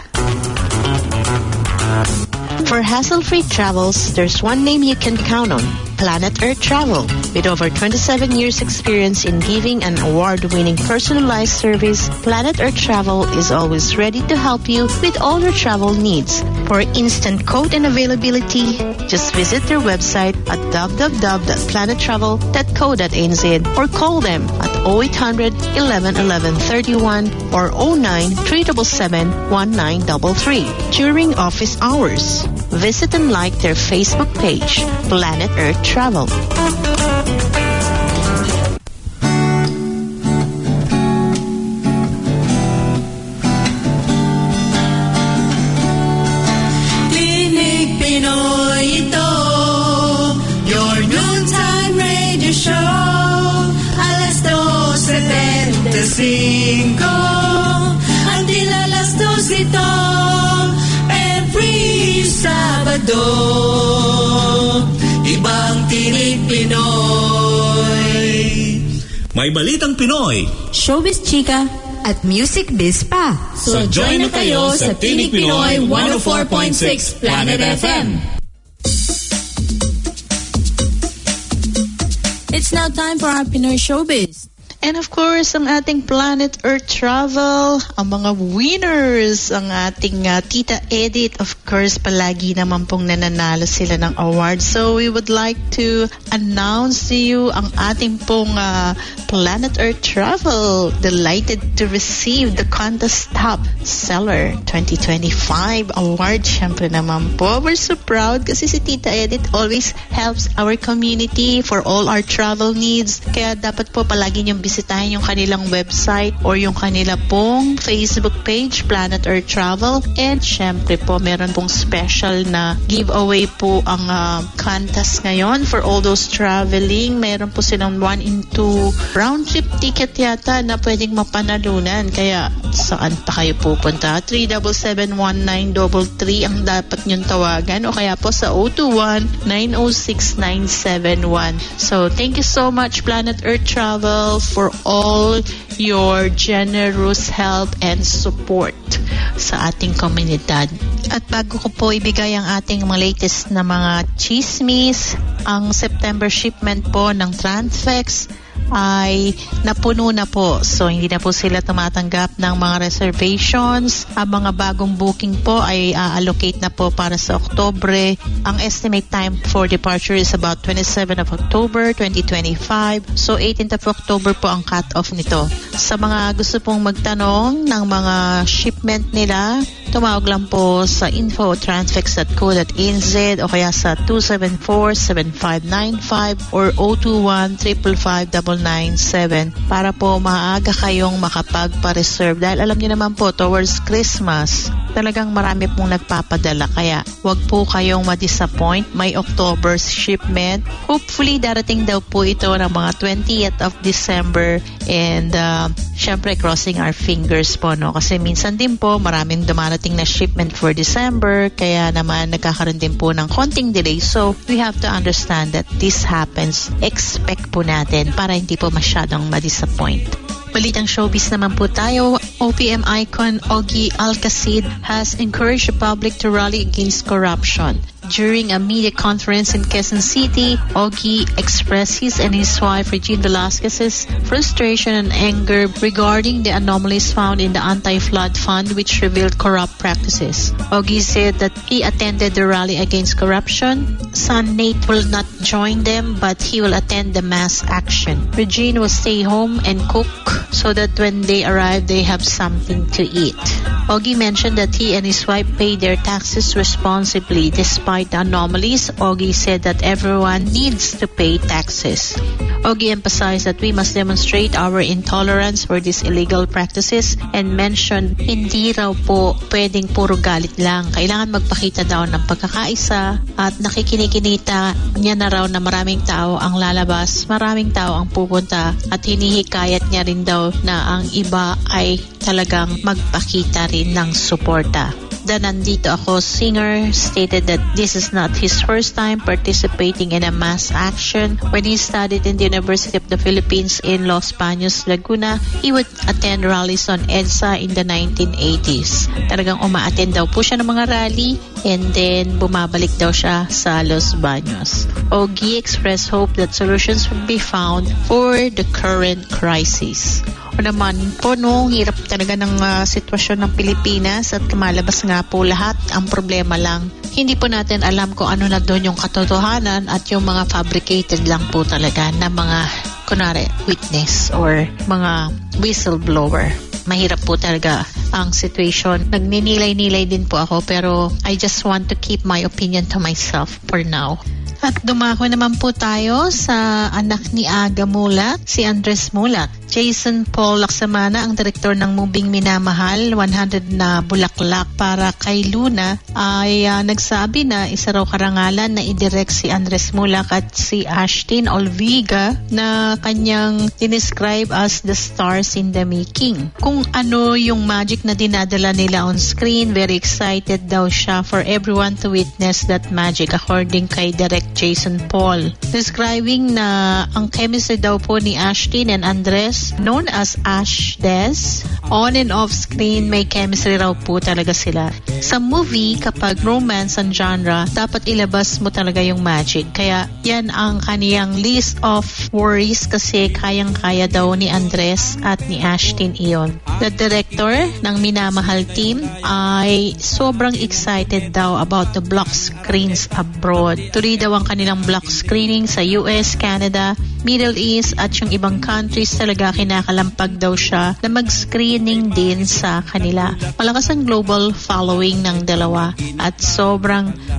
For hassle-free travels, there's one name you can count on. Planet Earth Travel. With over twenty-seven years experience in giving an award-winning personalized service, Planet Earth Travel is always ready to help you with all your travel needs. For instant quote and availability, just visit their website at w w w dot planet travel dot co dot n z or call them at oh eight hundred eleven eleven thirty-one or oh nine three seven seven one nine three three during office hours. Visit and like their Facebook page, Planet Earth Travel. Tinig Pinoy ito, your noontime radio show. Alas dos setenta cinco, until alas dos ito, every Sabado. Ibang Tinig Pinoy. May balitang Pinoy, Showbiz Chika at Music Biz pa. So join na kayo sa Tinig Pinoy one oh four point six Planet F M. It's now time for our Pinoy Showbiz. And of course, ang ating Planet Earth Travel, ang mga winners, ang ating uh, Tita Edith, of course, palagi naman pong nananalo sila ng award. So we would like to announce to you ang ating pong uh, Planet Earth Travel. Delighted to receive the Contest Top Seller twenty twenty-five award. Siyempre naman po, we're so proud kasi si Tita Edith always helps our community for all our travel needs. Kaya dapat po palagi niyong bisitahin yung kanilang website or yung kanila pong Facebook page, Planet Earth Travel. And syempre po, meron pong special na giveaway po ang uh, contest ngayon for all those traveling. Meron po silang one in two round trip ticket yata na pwedeng mapanalunan. Kaya saan pa kayo pupunta? three seven seven one nine three three ang dapat nyong tawagan o kaya po sa zero two one nine zero six nine seven one. So thank you so much Planet Earth Travel for all your generous help and support sa ating komunidad. At bago ko po ibigay ang ating mga latest na mga chismis, ang September shipment po ng Transfex ay napuno na po. So, hindi na po sila tumatanggap ng mga reservations. Ang mga bagong booking po ay uh, allocate na po para sa Oktobre. Ang estimate time for departure is about twenty-seventh of October twenty twenty-five. So, eighteenth of October po ang cut-off nito. Sa mga gusto pong magtanong ng mga shipment nila, tumawag lang po sa info transfex dot co dot n z o kaya sa two seven four seven five nine five or zero two one five five five nine nine seven para po maaga kayong makapagpa-reserve. Dahil alam niyo naman po, towards Christmas, talagang marami pong nagpapadala. Kaya wag po kayong ma-disappoint. May October shipment. Hopefully, darating daw po ito ng mga twentieth of December and uh, syempre crossing our fingers po, no? Kasi minsan din po, maraming dumarating na shipment for December, kaya naman nagkakaroon din po ng konting delay. So, we have to understand that this happens. Expect po natin para hindi po masyadong ma-disappoint. Balitang showbiz naman po tayo. O P M icon Ogie Alcacid has encouraged the public to rally against corruption. During a media conference in Quezon City, Ogie expressed his and his wife Regine Velasquez's frustration and anger regarding the anomalies found in the Anti-Flood Fund, which revealed corrupt practices. Ogie said that he attended the rally against corruption. Son Nate will not join them, but he will attend the mass action. Regine will stay home and cook so that when they arrive, they have something to eat. Ogie mentioned that he and his wife paid their taxes responsibly despite the anomalies. Ogie said that everyone needs to pay taxes. Ogie emphasized that we must demonstrate our intolerance for these illegal practices and mentioned hindi raw po pwedeng puro galit lang. Kailangan magpakita daw ng pagkakaisa at nakikinikinita niya na raw na maraming tao ang lalabas, maraming tao ang pupunta at hinihikayat niya rin daw na ang iba ay talagang magpakita rin ng suporta. The Nandito Ako singer stated that this is not his first time participating in a mass action. When he studied in the University of the Philippines in Los Baños, Laguna, he would attend rallies on EDSA in the nineteen eighties. Talagang uma-attend daw po siya ng mga rally and then bumabalik daw siya sa Los Baños. Ogie expressed hope that solutions will be found for the current crisis. O naman po, no, hirap talaga ng uh, sitwasyon ng Pilipinas at lumalabas nga po lahat. Ang problema lang, hindi po natin alam kung ano na doon yung katotohanan at yung mga fabricated lang po talaga na mga, kunwari, witness or mga whistleblower. Mahirap po talaga ang situation. Nagninilay-nilay din po ako pero I just want to keep my opinion to myself for now. At dumako naman po tayo sa anak ni Aga Mulak, si Andres Mulak. Jason Paul Laksamana, ang direktor ng moving Minamahal, one hundred na bulaklak para kay Luna, ay uh, nagsabi na isa raw karangalan na idirect si Andres Mulak at si Ashtin Olviga na kanyang dinescribe as the stars in the making. Kung ano yung magic na dinadala nila on screen, very excited daw siya for everyone to witness that magic, according kay Direct Jason Paul. Describing na ang chemistry daw po ni Ashtin and Andres, known as Ash Des, on and off screen may chemistry raw po talaga sila. Sa movie, kapag romance ang genre, dapat ilabas mo talaga yung magic. Kaya yan ang kaniyang list of worries kasi kayang-kaya daw ni Andres at ni Ashtin iyon. The director ng Minamahal team ay sobrang excited daw about the block screens abroad. Tuloy daw ang kanilang block screening sa U S, Canada, Middle East at yung ibang countries. Talaga kinakalampag daw siya na mag-screening din sa kanila. Malakas ang global following ng dalawa at sobrang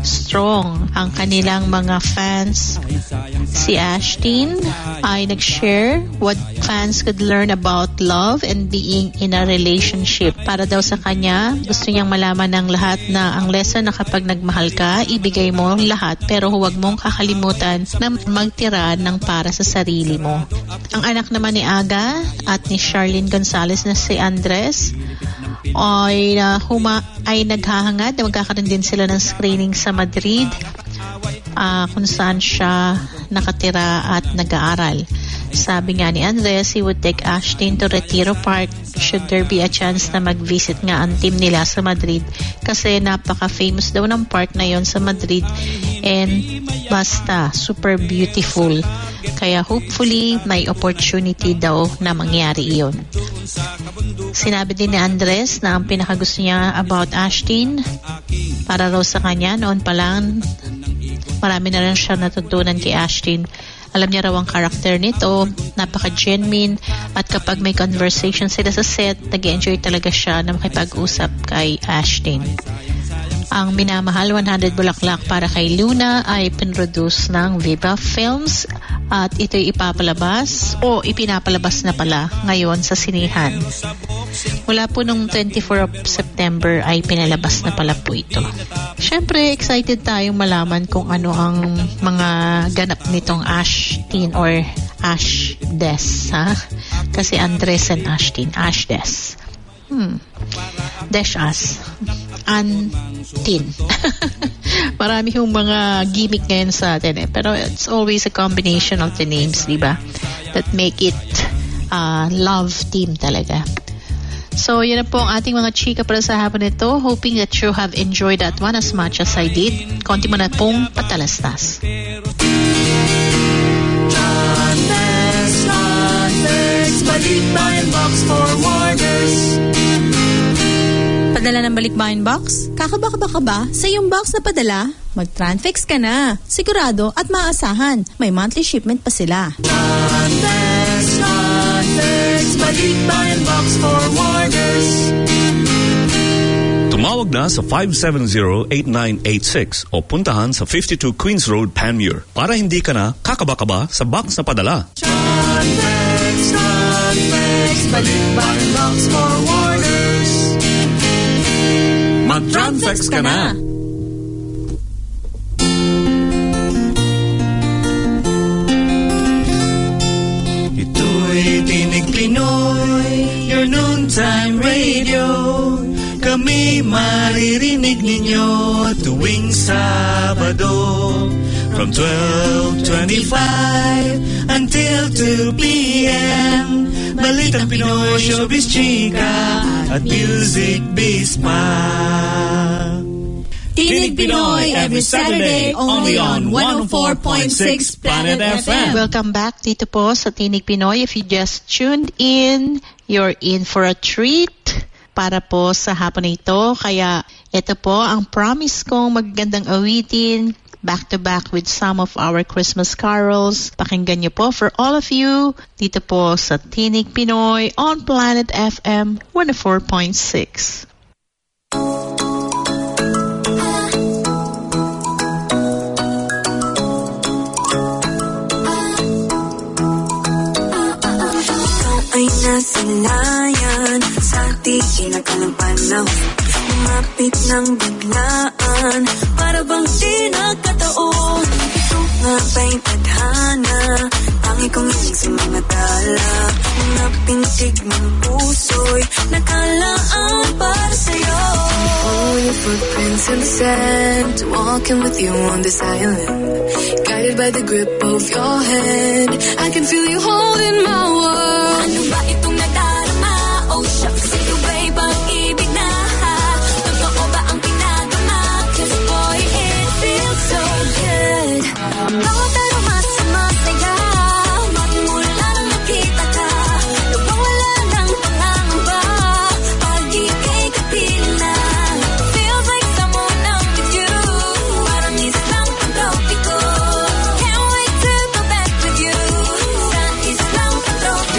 strong ang kanilang mga fans. Si Ashtin ay nag-share what fans could learn about love and being in a relationship. Para daw sa kanya, gusto niyang malaman ng lahat na ang lesson na kapag nagmahal ka, ibigay mo lahat pero huwag mong kakalimutan na magtira ng para sa sarili mo. Ang anak naman ni Aga at ni Charlene Gonzalez na si Andres ay, uh, huma, ay naghahangad na magkakaroon din sila ng screening sa Madrid, uh, kung saan siya nakatira at nag-aaral. Sabi nga ni Andres, he would take Ashtin to Retiro Park should there be a chance na mag-visit nga ang team nila sa Madrid, kasi napaka-famous daw ng park na yon sa Madrid and basta super beautiful. Kaya hopefully may opportunity daw na mangyari iyon. Sinabi din ni Andres na ang pinakagusto niya about Ashtin, para raw sa kanya noon pa lang marami na rin siya natutunan kay Ashtin. Alam niya raw ang karakter nito, napaka-genuine, at kapag may conversation sila sa set, nag-enjoy talaga siya na makipag-usap kay Ashtin. Ang minamahal one hundred Bulaklak para kay Luna ay pinroduce ng Viva Films at ito'y ipapalabas o ipinapalabas na pala ngayon sa sinihan. Mula po nung twenty-fourth of September ay pinalabas na pala po ito. Siyempre, excited tayong malaman kung ano ang mga ganap nitong Ashtin or Ashdes, ha? Kasi Andres and Ashtin, Ashdes. Hmm. Dash us. Antin. Marami yung mga gimmick ngayon sa atin eh. Pero it's always a combination of the names, di ba? That make it uh, love team talaga. So, yun na po ang ating mga chika para sa hapon nito. Hoping that you have enjoyed that one as much as I did. Konti mo na pong patalastas. John Lex, John Lex, Balikbayan Box Forwarders. Padala ng Balikbayan Box? Kakabaka ka ba sa iyong box na padala? Mag-Transfix ka na. Sigurado at maasahan. May monthly shipment pa sila. John Lex, John Lex, Balikbayan Box Forwarders. Tumawag na sa five seven zero, eight nine eight six o puntahan sa fifty-two Queens Road, Panmure para hindi ka na kakaba-kaba sa box na padala. John Lex, John Lex, Balikbayan Box Forwarders. Mag-Transfix ka na! Ito'y Tinig Pinoy, your noontime radio. Kami maririnig ninyo tuwing Sabado from twelve twenty-five until two p.m. Balitang Pinoy, Showbiz Chika at Music Biz pa. Tinig Pinoy every Saturday only on one oh four point six Planet F M. Welcome back dito po sa Tinig Pinoy. If you just tuned in, you're in for a treat para po sa hapon na ito. Kaya ito po ang promise kong magagandang awitin back-to-back with some of our Christmas carols. Pakinggan niyo po for all of you dito po sa Tinig Pinoy on Planet F M one oh four point six. Ay nasanayan sa di kinakalang panahon. Lumapit ng biglaan para bang di nagkataon. Ito nga ba'y tadhana? Tangi kong inig sa mga tala. Mga pintig ng puso'y nakalaan para sa'yo. All your footprints in the sand, walking with you on this island, guided by the grip of your hand. I can feel you holding my world. Ano ba itong nadarama? Oh shucks, ito ba'y pag-ibig na? Totoo ba ang pinagama? Cause boy, it feels so good. Bawat aroma sa masaya, magmula nang nakita ka, nawawala ng pangangamba, pag-ibig kapiling na. Feels like someone I'm with you, parang islang pantropiko. Can't wait to go back with you, sa islang pantropiko.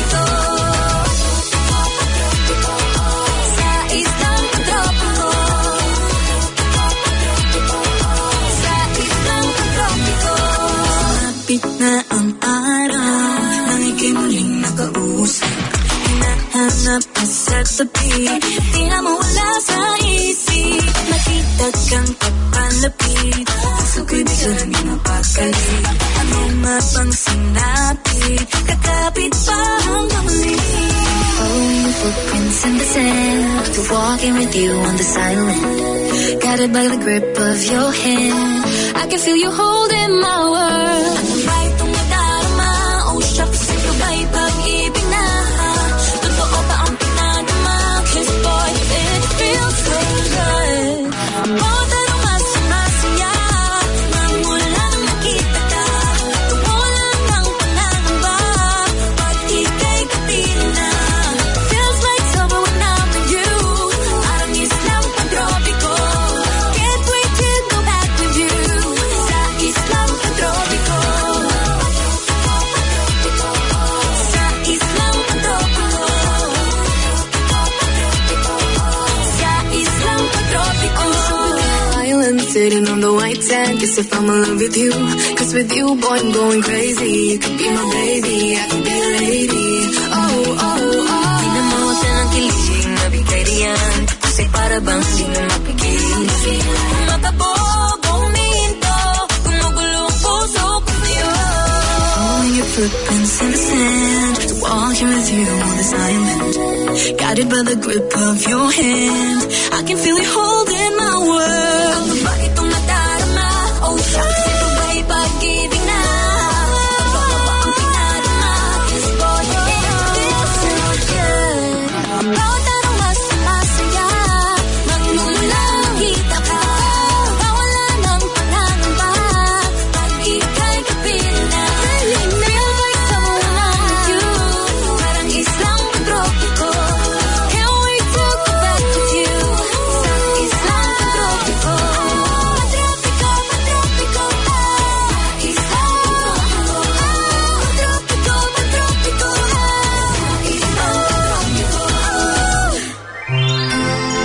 Lumapit na ang araw nang ika'y muling nakausap. Hinahanap ka sa tabi, di na mawala sa isip. Nakita kang papalapit, puso ko'y biglang napakalit. Ano mapangsin natin, kakapit pa hanggang muli. Following your footprints in the sand, to walking with you on the silent, guided by the grip of your hand. I can feel you holding my world. Ano ba itong nadarama? Oh shucks, ito ba'y pag-ibig na? Totoo ba ang pinadama? 'Cause boy, it feels so good. Oh, pero mas masaya nang mulang nakita ka. Wala kang panangamba pag ika'y kapiling na. Feels like summer when I'm with you. Parang islang pantropiko. Can't wait to go back with you. Sa islang pantropiko. Sa islang pantropiko. Sa islang pantropiko. Island sitting on the white sand, guess if I'm in love with you. 'Cause with you, boy, I'm going crazy. You could be my baby, I could be a lady. Oh, oh, oh. Pinamutan ang kilig, nabigay diyan. Tapos ay para bang di na mapigil. Makabog, umihinto, gumugulo ang puso ko sa'yo. Following your footprints in the sand, to walking with you on this island, guided by the grip of your hand. I can feel you holding my world. Ano ba itong nadarama? Oh shucks, ito ba'y pag-ibig na? Totoo ba ang pinadama? 'Cause boy, it feels so good. Bawat araw mas masaya nang mulang kita ka. Wala nang panangamba pag ika'y kapiling na. Feels like summer when I'm with you. Parang islang pantropiko. Can't wait to go back with you. Sa islang pantropiko. Pantropiko, pantropiko. Islang pantropiko. Pantropiko, pantropiko. Islang pantropiko.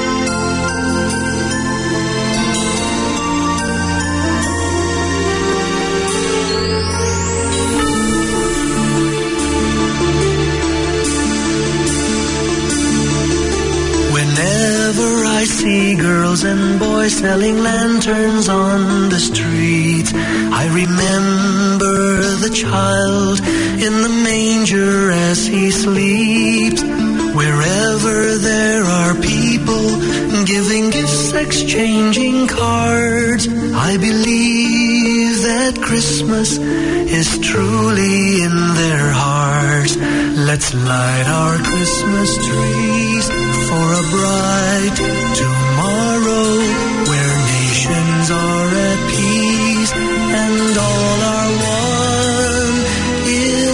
Whenever I see girls and boys selling lanterns on the street, I remember the child in the manger as he sleeps. Wherever there are people giving gifts, exchanging cards, I believe that Christmas is truly in their hearts. Let's light our Christmas trees for a bright tomorrow where nations are at peace and all are one in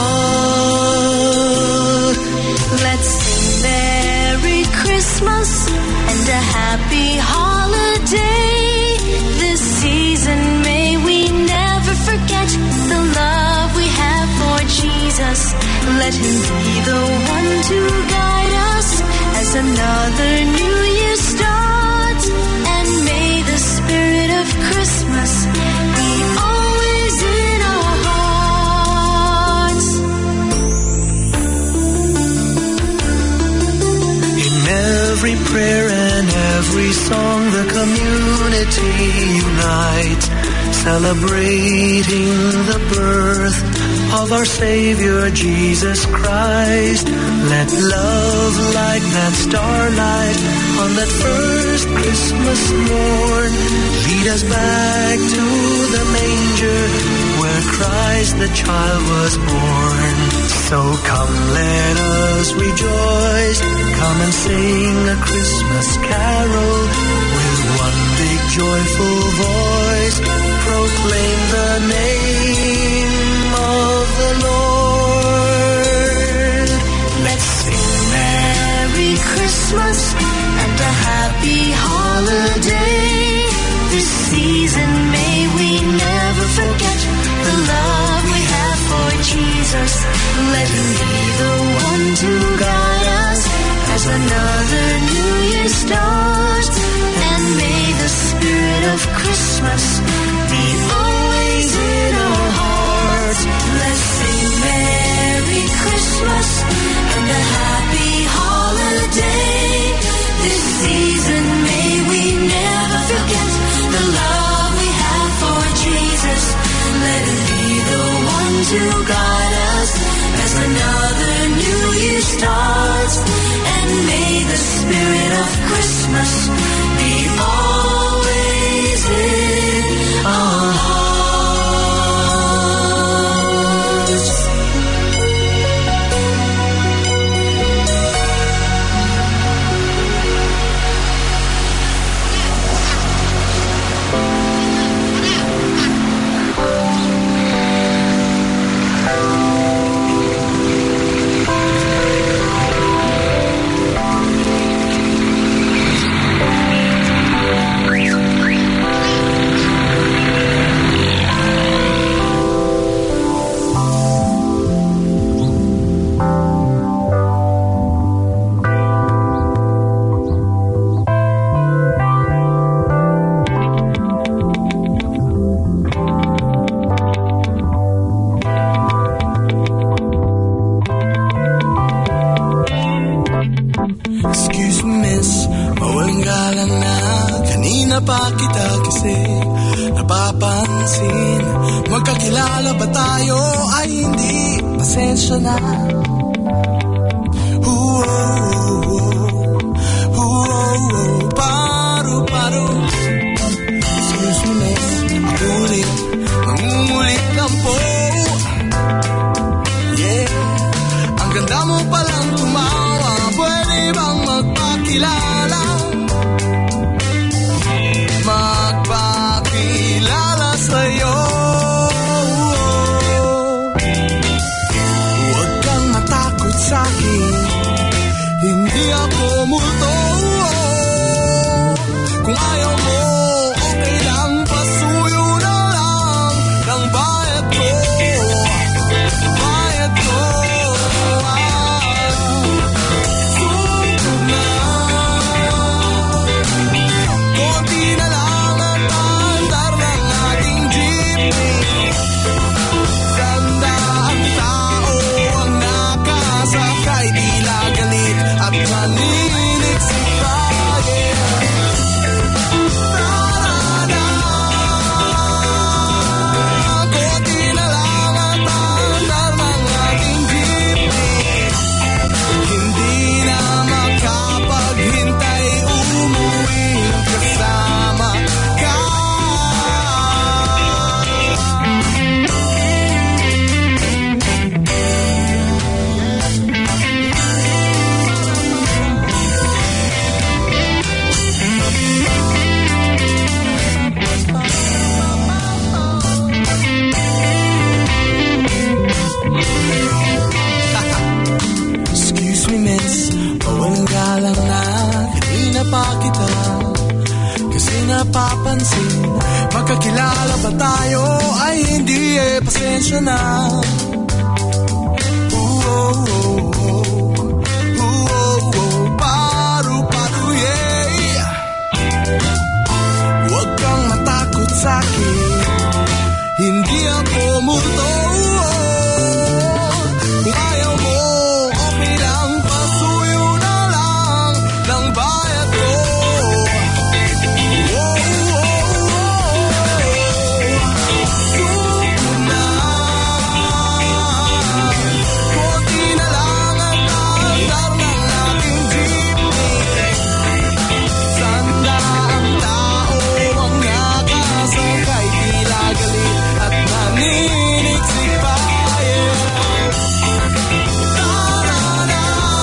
God. Let's sing Merry Christmas and a happy holiday. This season may we never forget the love we have for Jesus. Let him be the one to guide us as another new year starts. And may the spirit of Christmas be always in our hearts. In every prayer and every song, the community unites, celebrating the birth of our Savior Jesus Christ. Let love like that starlight on that first Christmas morn lead us back to the manger where Christ the child was born. So come, let us rejoice, come and sing a Christmas carol with one big joyful voice. Proclaim the name of the Lord. Let's sing Merry Christmas and a happy holiday. This season may we never forget the love we have for Jesus. Let him be the one to guide us as another new year starts. And may the spirit of Christmas be always in our hearts. to guide us as another new year starts. And may the spirit of Christmas be always in our hearts. Pa kita kasi napapansin, magkakilala ba tayo ay hindi, pasensya na. Paru-paru, excuse me miss, ulit, mangungulit lang po. Yeah, ang ganda mo palang tumawa, pwede bang magpakilala? Magpakilala sa'yo. Huwag kang matakot sa'kin, hindi ako multo. Kung ayaw mo, okay lang, pasuyo na lang ng bayad ko. Bayad ko. Sugod na, konti na lang. Maninig si Fire. Ta-da-da. Konti na lang ang tandar ng ating jeepney. Hindi na makapaghintay, umuwi kasama ka. Lang na, kanina pa kita kasi napapansin, magkakilala ba tayo ay hindi, eh, pasensya na. Ooh, oh, oh, oh. Ooh, oh, oh. Paru-paru, yeah. Huwag kang matakot sa'kin, hindi ako multo. Kung ayaw mo, okay lang, pasuyo na lang ng bayad ko. Oh, oh, oh. Sugod na, konti na lang ang tandar ng ating jeepney. Sanda ang tao ang nakasakay, tila galit at naninig si Fire. Ta-da-da.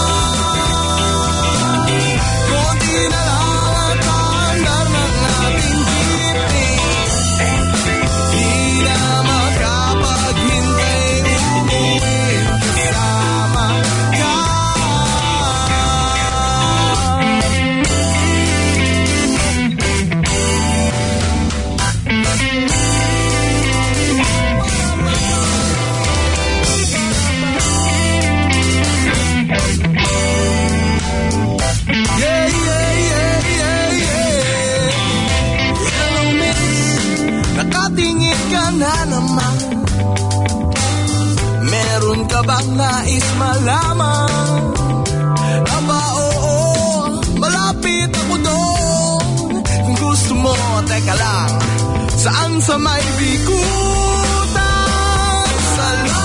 Konti na lang ang tandar ng ating jeepney. Di na makapaghintay, umuwi kasama ka. Yeah, yeah, yeah, yeah, yeah. Hello, miss. Nakatingin ka na naman. Meron ka bang nais malaman? Aba, oo, malapit ako doon. Kung gusto mo, teka lang. Saan sa may bikutan? Sa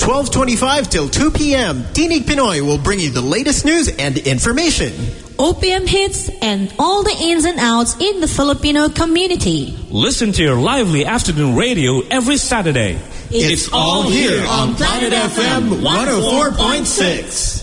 twelve twenty-five till two p.m., Tinig Pinoy will bring you the latest news and information. O P M hits and all the ins and outs in the Filipino community. Listen to your lively afternoon radio every Saturday. It's, it's all here on Planet F M one oh four point six.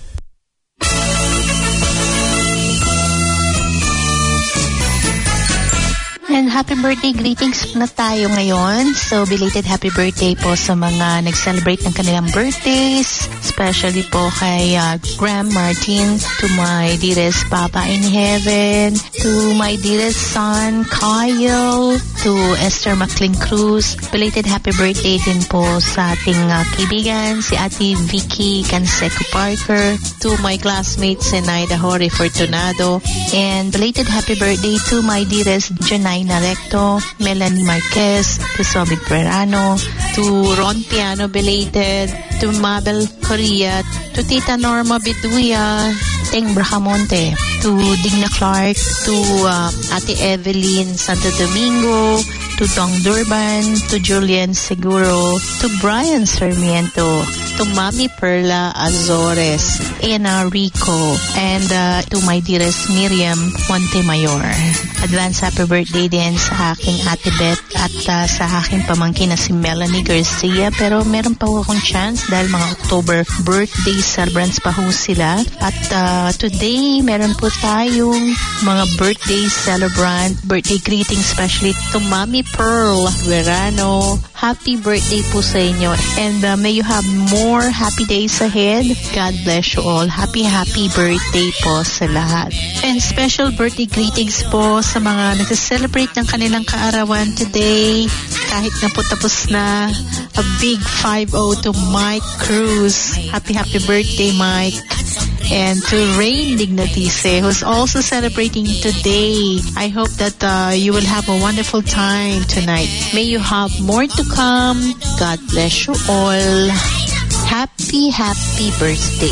And happy birthday greetings na tayo ngayon. So, belated happy birthday po sa mga nag-celebrate ng kanilang birthdays. Especially po kay uh, Graham Martin, to my dearest Papa in Heaven, to my dearest son, Kyle, to Esther McLean Cruz. Belated happy birthday din po sa ating uh, kaibigan, si Ate Vicky Canseco Parker, to my classmates, Zenaida Jorge Fortunado, and belated happy birthday to my dearest Janay Narecto, Melanie Marquez, to Sobit Perano, to Ron Piano belated, to Mabel Correa, to Tita Norma Biduya, Teng Bracamonte, to Digna Clark, to uh, Ate Evelyn Santo Domingo, to Dong Durban, to Julian Seguro, to Brian Sarmiento, to Mami Perla Azores, Ana Rico, and uh, to my dearest Miriam Montemayor. Advance happy birthday din sa aking Ate Beth at uh, sa aking pamangkin na si Melanie Garcia. Pero meron pa akong chance dahil mga October birthday celebrants pa ho sila. At uh, today, meron po tayong mga birthday celebrant, birthday greeting especially to Mami Pearl Verano. Happy birthday po sa inyo. And uh, may you have more happy days ahead. God bless you all. Happy, happy birthday po sa lahat. And special birthday greetings po sa mga nag-celebrate ng kanilang kaarawan today. Kahit na po tapos na, a big five oh to Mike Cruz. Happy, happy birthday, Mike. And to Rain Dignatice, who's also celebrating today. I hope that uh, you will have a wonderful time tonight. May you have more to come. God bless you all. Happy, happy birthday.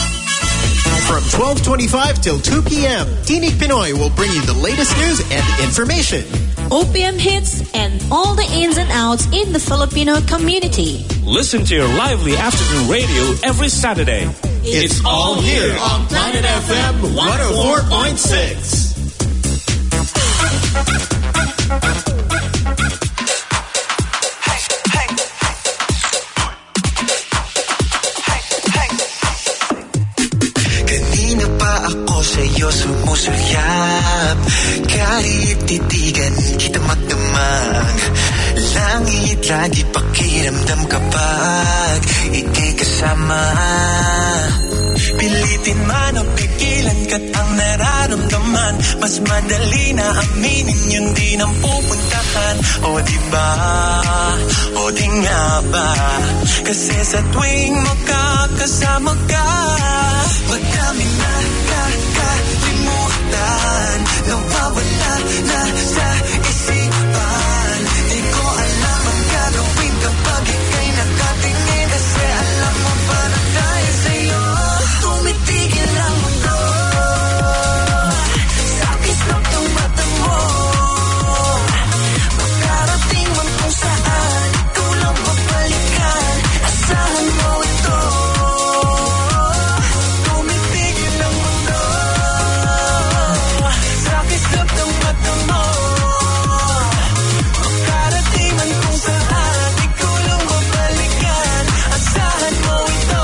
From twelve twenty-five till two p.m., Tinig Pinoy will bring you the latest news and information. O P M hits and all the ins and outs in the Filipino community. Listen to your lively afternoon radio every Saturday. It's, it's all here on Planet F M one oh four point six. Sa'yo sumusulyap, kahit titigan kita magdamag. Langit lagi pakiramdam kapag ika'y kasama. Pilitin man o pigilan ka't ang nararamdaman, mas madali na aminin yun din ang pupuntahan. O diba, o di nga ba, kasi sa tuwing makakasama ka, magdaming nakakalimutan, nawawala na sa isipan. Di ko alam ang gagawin kapag ika'y nakatingin, kasi alam mo ba na dahil sa'yo tumitigil ang mundo. Sa kislap ng mata mo, makarating man kung saan, ikaw lang mabalikan, asahan mo ito. Tumitigil ang mundo. Sa kislap ng mata mo, makarating man kung saan, ikaw lang mabalikan, asahan mo ito.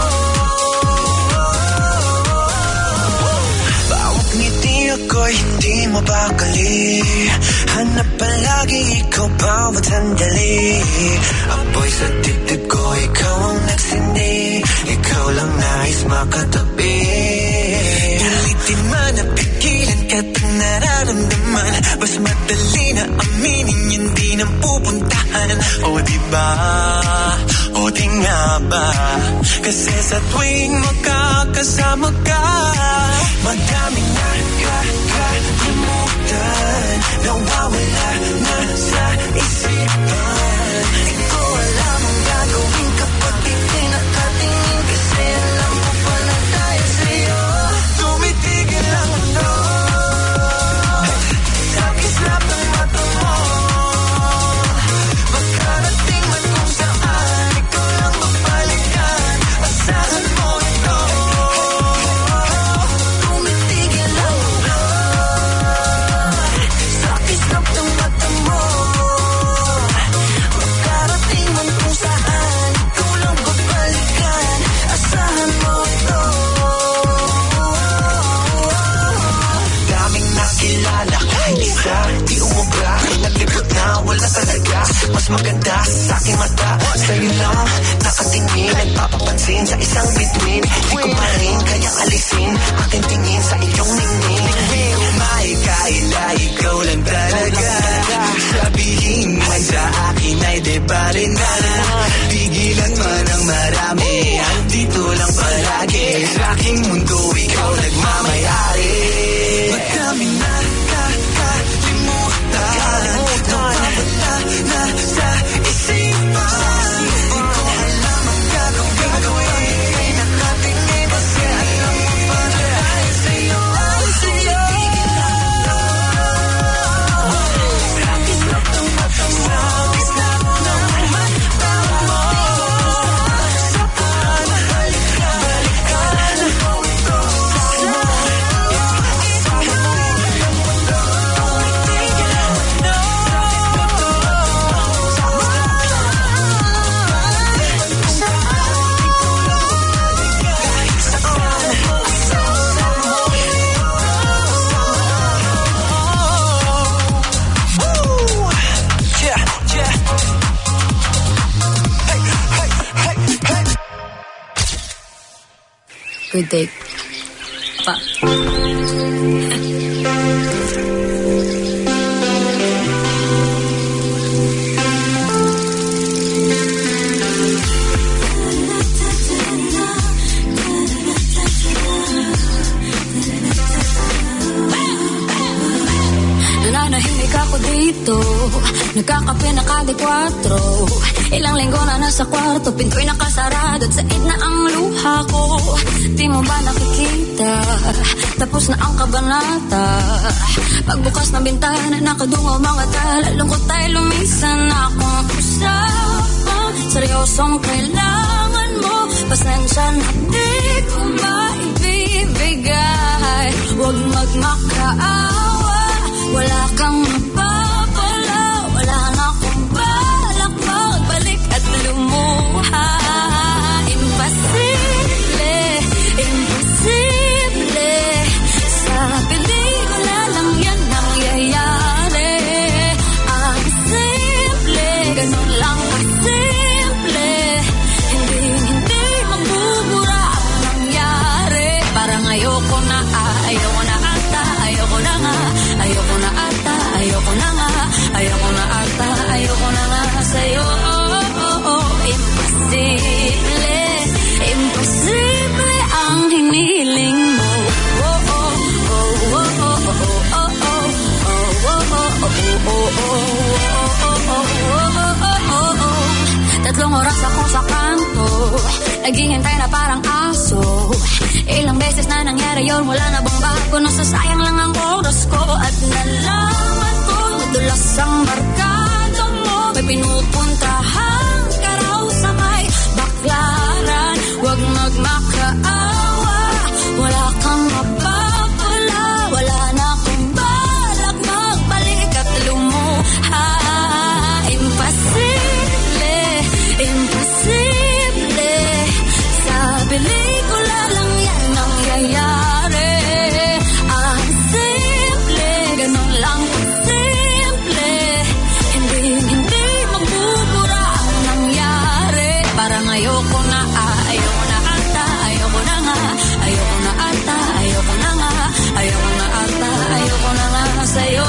Bawat ngiti ako'y hindi mabakali, hanap palagi ikaw bawat sandali. Apoy sa dibdib ko, ikaw ang nagsindi, ikaw lang nais makatabi. Pilitin man na pigilan ka't ang nararamdaman, mas madali na aminin yun din ang pupuntahan. O diba, o di nga ba, kasi sa tuwing makakasama ka, madaming nakakalimutan, nawawala na sa isipan. Di ko alam ang gagawin kapag ika'y nakatingin, kasi alam mo pala dahil sa'yo tumitigil ang mundo. Sa kislap ng mata mo, makarating man kung saan, ikaw lang mabalikan. nakilala kahit isa, di umubra, naglibot na, wala talaga. Mas maganda sa aking mata, sa'yo lang nakatingin, nagpapapansin sa isang bituin. Di ko pa rin kaya alisin aking tingin sa iyong ningning. May kaila, ikaw lang talaga. Sabihin man sa akin ay di pa rin na. Pigilan man ang marami, andito lang palagi. Sa aking mundo, ikaw nagmamayari. Madami na kakalimutan, nawawala na sa isipan. Di ko alam ang gagawin, nakatingin kasi alam mo pa dahil sa'yo, sa'yo. Sakit na ng mata mo, sakit na ng mata mo. Saan balikan, balikan mo ito. Good day. Pa. Nananahimik ako dito, nagkakape na kada kwatro. Ilang linggo na nasa kwarto, pinto'y nakasarado at said na ang luha ko. Di mo ba nakikita, tapos na ang kabanata. Pagbukas ng bintana, nakadungaw mga tala. Lungkot ay lumisan akong usapan. Seryosong kailangan mo, pasensya na di ko maibibigay. Huwag magmakaawa, wala kang mapapala. Wala na akong balak magbalik at lumuha. Imposible, imposible. Sa pelikula lang yan nangyayari. Ang simple, ganun lang kasimple. Hindi, hindi magbubura ang nangyari. Parang ayoko na, ayoko na ata, ayoko na nga. Ayoko na ata, ayoko na nga. Ayoko na ata, ayoko na nga sa'yo. Imposible, imposible ang hiniling mo. Oh, oh, oh, oh, oh, oh, oh, oh, oh, oh. Tatlong oras ako sa kanto, naghihintay na parang aso. Ilang beses na nangyari yun, wala na bang bago. Nasasayang lang ang oras ko at nalaman ko madulas ang barkada mo. May pinupuntahan ka raw sa may baklaran. Huwag magmakaawa, wala kang mapapala. Wala na akong balak magbalik at lumuha. Imposible, imposible. Sa pelikula lang yan nangyayari. Ang simple, ganun lang simple. Hindi, hindi magbubura ang nangyari. Parang ayoko na, ayoko na ata, ayoko na nga. Ayoko na ata, ayoko na nga. Ayoko na ata, ayoko na nga sa'yo.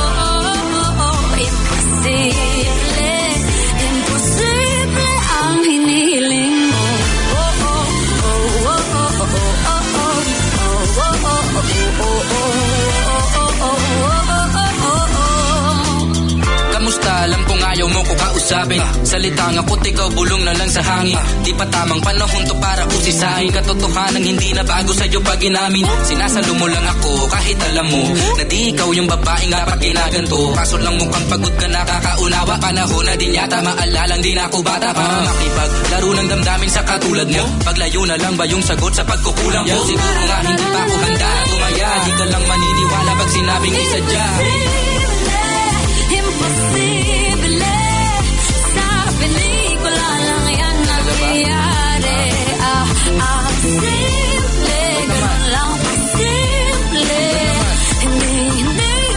Imposible, imposible ang hiniling mo. Oh, oh, oh, oh, oh, oh, oh, oh, oh, oh, oh, oh, oh, oh. Kamusta? Alam kong ayaw mo ko kausapin. Salitang ako't ikaw bulong na lang sa hangin. Di pa tamang panahon to para usisahin. Katotohanan hindi na bago sa'yo pag inamin. Sinasalo mo lang ako kahit alam mo na di ikaw yung babaeng dapat ginaganto. Kaso lang mukhang pagod ka nakakaunawa. Panahon na din yata maalalang di na ako bata pa makipaglaro ng damdamin sa katulad mo. Paglayo na lang ba yung sagot sa pagkukulang mo? Siguro nga hindi pa ako handa tumaya. Di ka lang maniniwala pag sinabing isadya. Imposible, sa pelikula lang yan nangyayari. Ah, ah, simple, ganun lang simple. Hindi, hindi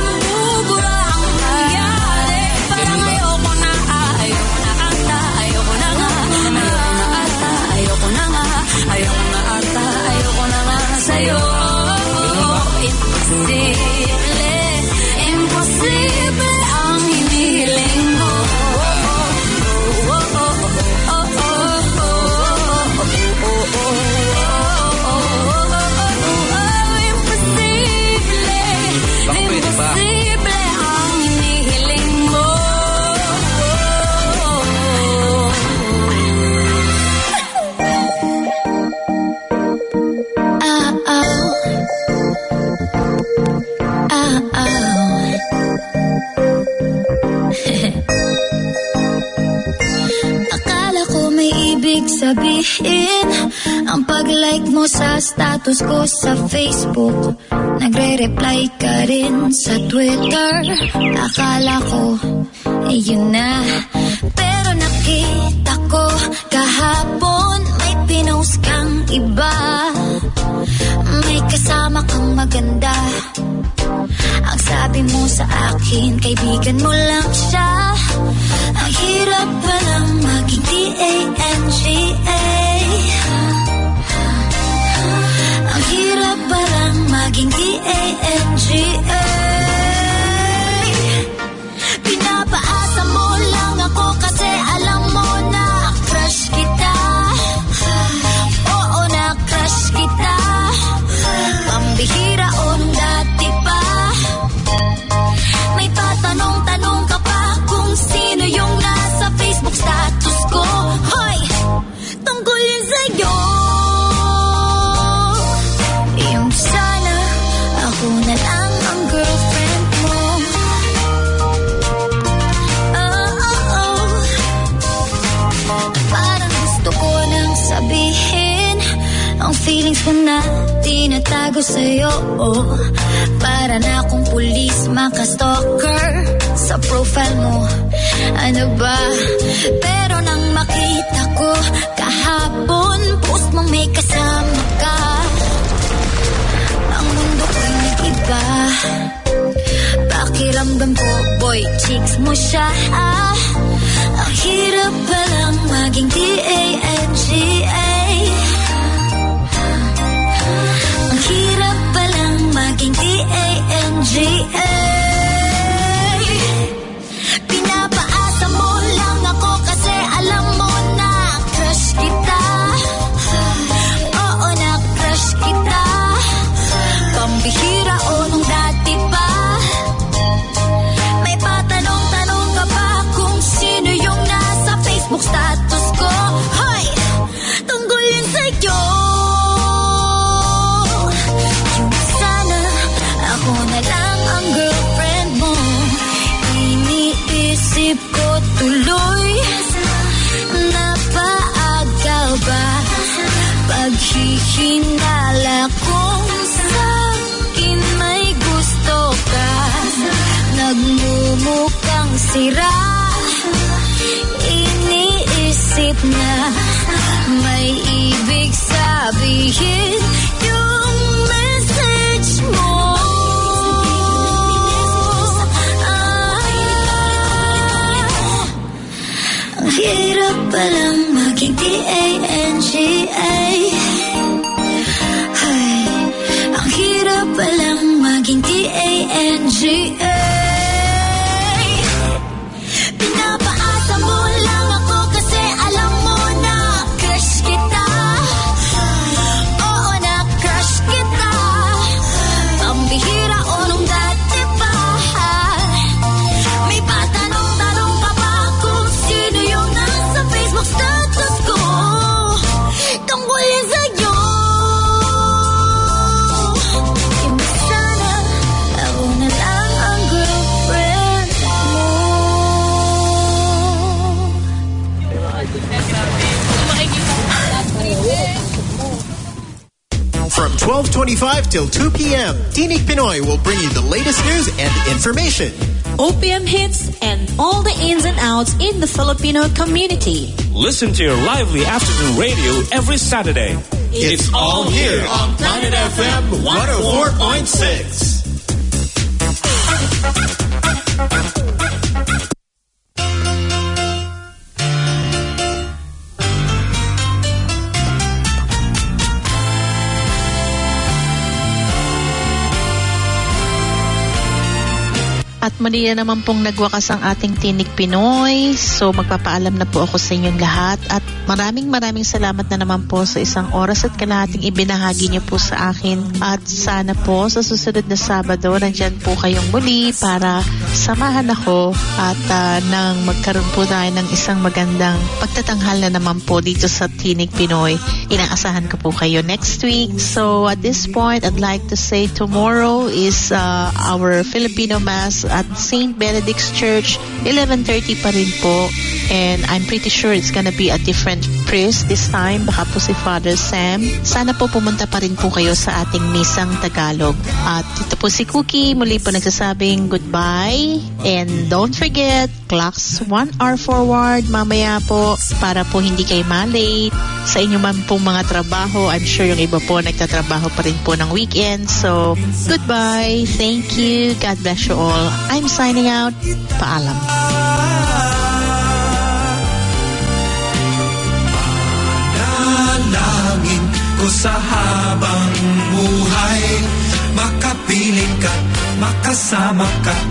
sabihin ang pag-like mo sa status ko sa Facebook. Nagre-reply ka rin sa Twitter. Akala ko, eh yun na. Pero nakita ko kahapon may pinost kang iba. May kasama kang maganda. Ang sabi mo sa akin, kaibigan mo lang siya. Ang hirap palang maging D A N G A. Ang hirap palang maging D A N G A. Pinapaasa mo lang ako kasi alam mo na crush kita. Oo, na crush kita. Pambihira o nung dati pa. May patanong-tanong ka pa kung sino yung nasa Facebook status ko. Hoy! Tungkol yun sa'yo. Yung sana ako na lang ang girlfriend mo. Oh, oh, oh. Parang gusto ko nang sabihin ang feelings ko na tinatago sa'yo. Oh, para na akong pulis maka-stalker sa profile mo. Ano ba? Pero nang makita ko kahapon post mong may kasama ka, ang mundo ko'y nag-iba. Pakiramdam ko, boy, chicks mo siya. Ah, ang hirap palang maging D A N G A. Ang hirap palang maging D A N G A. Pinapaasa mo lang ako kasi alam mo na crush kita. Oo, na crush kita. Pambihira o nung dati pa. May patanong-tanong ka pa kung sino yung nasa Facebook status ko. Hoy! Tungkol yun sa'yo. Yung sana ako na lang ang girlfriend mo. Iniisip ko tuloy, napaaga ba paghihinala kung sa'kin may gusto ka. Nagmumukhang sira, iniisip na may ibig sabihin yung message mo. Ang hirap palang maging D A N G A. Ay, ang hirap palang maging D A N G A. Pinapaasa mo lang ako kasi alam mo na crush kita. Oo, na crush kita. Pambihira o nung dati pa. May patanong-tanong pa ba kung sino yung nasa Facebook status ko. Tungkol yun sa'yo. Yung sana ako na lang ang girlfriend mo. From twelve twenty-five till two p.m., Tinig Pinoy will bring you the latest news and information. O P M hits and all the ins and outs in the Filipino community. Listen to your lively afternoon radio every Saturday. It's all here on Planet F M one oh four point six. At muli na naman pong nagwakas ang ating Tinig Pinoy. So magpapaalam na po ako sa inyong lahat. At maraming maraming salamat na naman po sa isang oras at kalahating ibinahagi niyo po sa akin. At sana po sa susunod na Sabado, nandyan po kayong muli para samahan ako at uh, nang magkaroon po tayo ng isang magandang pagtatanghal na naman po dito sa Tinig Pinoy. Inaasahan ko po kayo next week. So at this point, I'd like to say tomorrow is uh, our Filipino Mass at Saint Benedict's Church, eleven thirty pa rin po. And I'm pretty sure it's gonna be a different priest this time, baka po si Father Sam. Sana po pumunta pa rin po kayo sa ating misang Tagalog. At ito po si Cookie, muli po nagsasabing goodbye. And don't forget, clocks one hour forward mamaya po para po hindi kayo malate sa inyo man pong mga trabaho. I'm sure yung iba po nagtatrabaho pa rin po ng weekend. So, goodbye. Thank you. God bless you all. I'm signing out. Paalam. Panalangin ko sa habang buhay, makapiling ka, makasama ka.